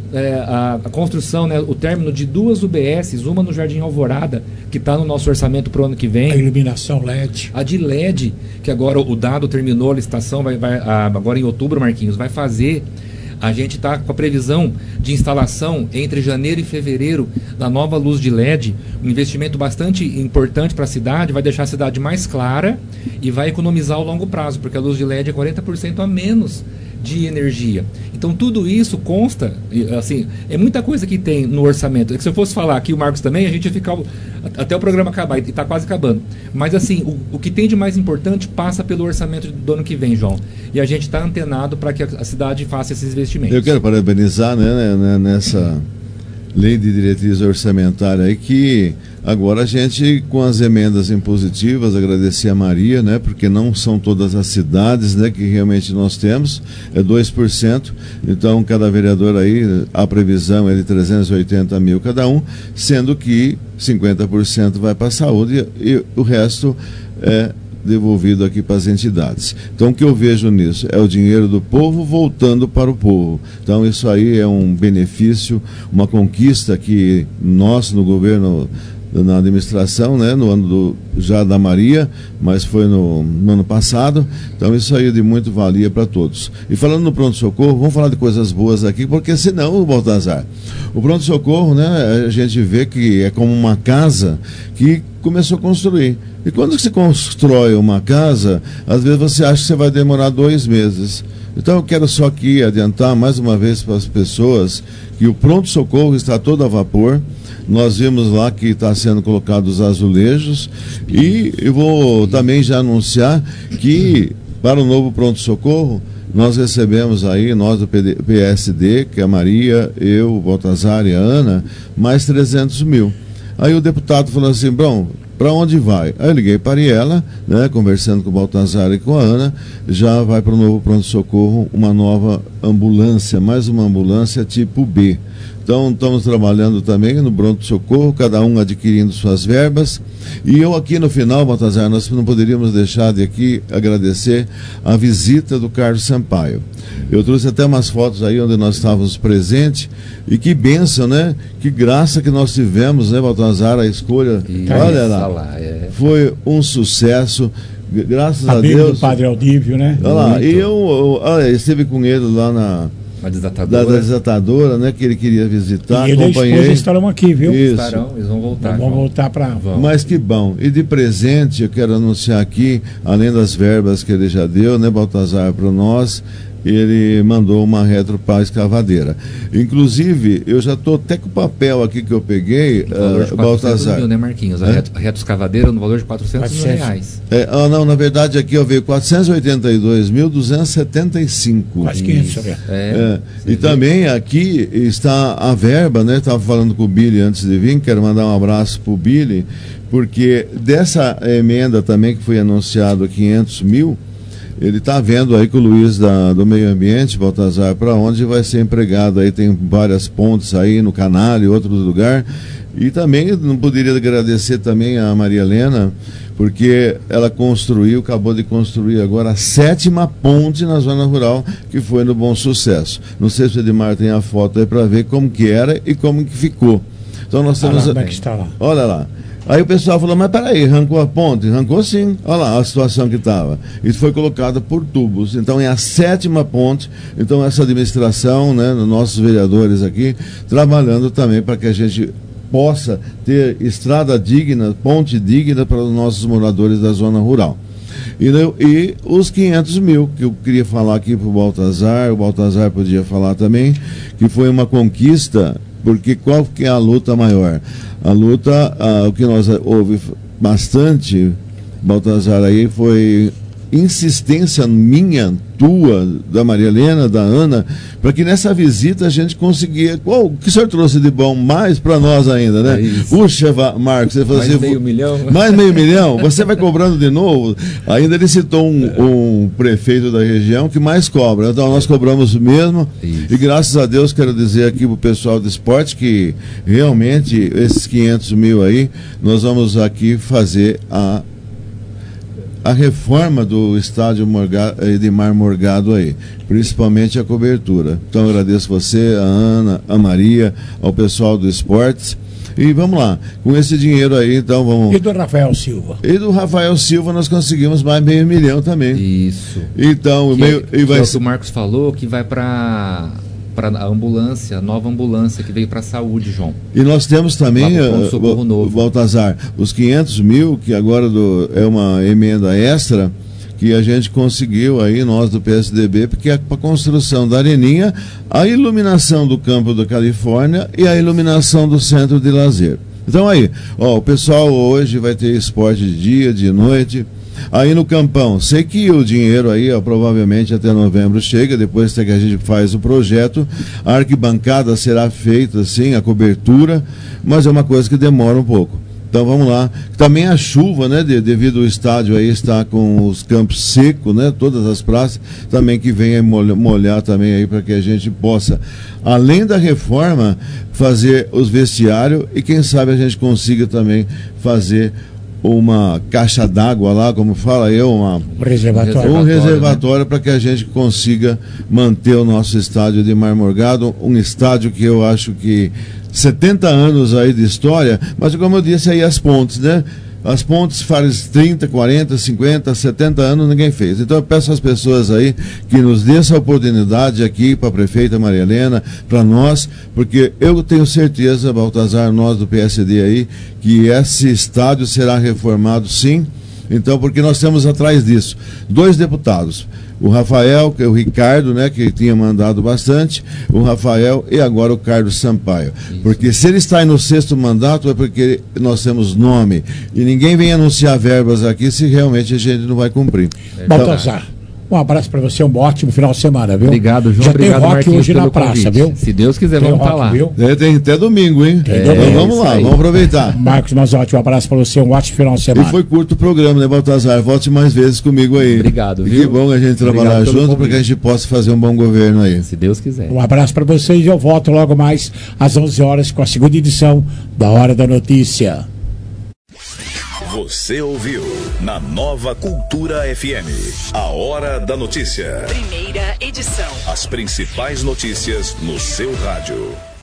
A construção, né, o término de 2 UBSs, uma no Jardim Alvorada, que está no nosso orçamento para o ano que vem. A iluminação LED. A de LED, que agora o dado terminou a licitação, agora em outubro, Marquinhos, vai fazer. A gente está com a previsão de instalação entre janeiro e fevereiro da nova luz de LED, um investimento bastante importante para a cidade, vai deixar a cidade mais clara e vai economizar ao longo prazo, porque a luz de LED é 40% a menos de energia. Então tudo isso consta, assim, é muita coisa que tem no orçamento. É que se eu fosse falar aqui, o Marcos também, a gente ia ficar até o programa acabar, e está quase acabando. Mas assim, o que tem de mais importante passa pelo orçamento do ano que vem, João. E a gente está antenado para que a cidade faça esses investimentos. Eu quero parabenizar, né, nessa lei de diretriz orçamentária aí, que agora a gente, com as emendas impositivas, agradecer a Maria, né, porque não são todas as cidades, né, que realmente nós temos, é 2%, então cada vereador aí, a previsão é de 380 mil cada um, sendo que 50% vai para a saúde e o resto é devolvido aqui para as entidades. Então o que eu vejo nisso é o dinheiro do povo voltando para o povo. Então isso aí é um benefício, uma conquista que nós no governo, na administração, né, no ano já da Maria, mas foi no ano passado. Então isso aí é de muito valia para todos. E falando no pronto-socorro, vamos falar de coisas boas aqui, porque senão, Baltazar, o pronto-socorro, né, a gente vê que é como uma casa que começou a construir. E quando se constrói uma casa, às vezes você acha que você vai demorar 2 meses. Então eu quero só aqui adiantar mais uma vez para as pessoas que o pronto-socorro está todo a vapor. Nós vimos lá que está sendo colocados azulejos e eu vou também já anunciar que para o novo pronto-socorro nós recebemos aí, nós do PSD, que é a Maria, eu, o Baltazar e a Ana, mais 300 mil. Aí o deputado falou assim, bom, para onde vai? Aí eu liguei para ela, né, conversando com o Baltazar e com a Ana, já vai para o novo pronto-socorro uma nova ambulância, mais uma ambulância tipo B. Então, estamos trabalhando também no pronto-socorro, cada um adquirindo suas verbas. E eu aqui no final, Baltazar, nós não poderíamos deixar de aqui agradecer a visita do Carlos Sampaio. Eu trouxe até umas fotos aí onde nós estávamos presentes. E que bênção, né? Que graça que nós tivemos, né, Baltazar, a escolha. Olha lá, foi um sucesso. Graças a Deus. Do Padre Aldívio, né? Olha lá, e eu estive com ele lá da desatadora, né, que ele queria visitar. E ele e a esposa estarão aqui, viu? Isso. Estarão, eles vão voltar. Vão voltar para... Mas que bom. E de presente, eu quero anunciar aqui, além das verbas que ele já deu, né, Baltazar, para nós, ele mandou uma retro para a escavadeira. Inclusive, eu já estou até com o papel aqui que eu peguei, Baltazar. Mil, né, Marquinhos? A retro escavadeira no valor de R$400 mil. Não, na verdade aqui eu veio 482.275. Quase 500, E também aqui está a verba, né? Estava falando com o Billy antes de vir, quero mandar um abraço para o Billy, porque dessa emenda também que foi anunciado 500 mil, ele está vendo aí com o Luiz do Meio Ambiente, Baltazar, para onde vai ser empregado. Aí tem várias pontes aí no Canal e outros lugares. E também não poderia agradecer também a Maria Helena, porque ela acabou de construir agora a 7ª ponte na zona rural, que foi no Bom Sucesso. Não sei se o Edmar tem a foto aí para ver como que era e como que ficou. Então nós temos... como é que está lá? Olha lá. Aí o pessoal falou, mas peraí, arrancou a ponte? Arrancou sim, olha lá a situação que estava. Isso foi colocado por tubos, então é a 7ª ponte. Então essa administração, né, nossos vereadores aqui, trabalhando também para que a gente possa ter estrada digna, ponte digna para os nossos moradores da zona rural. E os 500 mil, que eu queria falar aqui para o Baltazar podia falar também, que foi uma conquista, porque qual que é a luta maior? A luta, o que nós houve bastante, Baltazar, aí foi insistência minha, tua, da Maria Helena, da Ana, para que nessa visita a gente conseguia... O que o senhor trouxe de bom? Mais para nós ainda, né? Puxa, Marcos, você fazia... Mais meio milhão. Mais meio milhão? Você vai cobrando de novo? Ainda ele citou um prefeito da região que mais cobra. Então nós cobramos mesmo. Isso. E graças a Deus quero dizer aqui para o pessoal do esporte que realmente esses 500 mil aí, nós vamos aqui fazer a reforma do estádio Edmar Morgado aí, principalmente a cobertura. Então eu agradeço você, a Ana, a Maria, ao pessoal do esportes. E vamos lá, com esse dinheiro aí, então vamos... E do Rafael Silva? E do Rafael Silva nós conseguimos mais meio milhão também. Isso. Então, que vai ser o que o Marcos falou, que vai para a ambulância, a nova ambulância que veio para a saúde, João. E nós temos também, Baltazar, os 500 mil, que agora é uma emenda extra, que a gente conseguiu aí, nós do PSDB, porque é para a construção da areninha, a iluminação do campo da Califórnia e a iluminação do centro de lazer. Então aí, o pessoal hoje vai ter esporte de dia, de noite. Aí no Campão, sei que o dinheiro aí, provavelmente até novembro chega, depois que a gente faz o projeto, a arquibancada será feita, sim, a cobertura, mas é uma coisa que demora um pouco. Então vamos lá. Também a chuva, né, devido ao estádio aí estar com os campos secos, né, todas as praças, também que venha molhar também aí para que a gente possa, além da reforma, fazer os vestiários e quem sabe a gente consiga também fazer uma caixa d'água lá, como fala eu, um reservatório, né, para que a gente consiga manter o nosso estádio de Edmar Morgado, um estádio que eu acho que 70 anos aí de história, mas como eu disse aí as pontes, né? As pontes faz 30, 40, 50, 70 anos ninguém fez. Então eu peço às pessoas aí que nos dê essa oportunidade aqui para a prefeita Maria Helena, para nós, porque eu tenho certeza, Baltazar, nós do PSD aí, que esse estádio será reformado sim. Então, porque nós temos atrás disso 2 deputados, o Rafael, que é o Ricardo, né, que tinha mandado bastante, o Rafael e agora o Carlos Sampaio. Isso. Porque se ele está aí no 6º mandato é porque nós temos nome e ninguém vem anunciar verbas aqui se realmente a gente não vai cumprir. Baltazar, um abraço para você, um ótimo final de semana, viu? Obrigado, João. Já obrigado, tem rock Marquinhos, hoje na praça, convite. Viu? Se Deus quiser, vamos estar lá. Tem até domingo, hein? Então vamos lá, vamos aproveitar. Marcos Mazotti, um abraço para você, um ótimo final de semana. E foi curto o programa, né, Baltazar? Volte mais vezes comigo aí. Obrigado, viu? Que bom a gente trabalhar junto para que a gente possa fazer um bom governo aí. Se Deus quiser. Um abraço para vocês e eu volto logo mais às 11 horas com a segunda edição da Hora da Notícia. Você ouviu na Nova Cultura FM, a Hora da Notícia. Primeira edição. As principais notícias no seu rádio.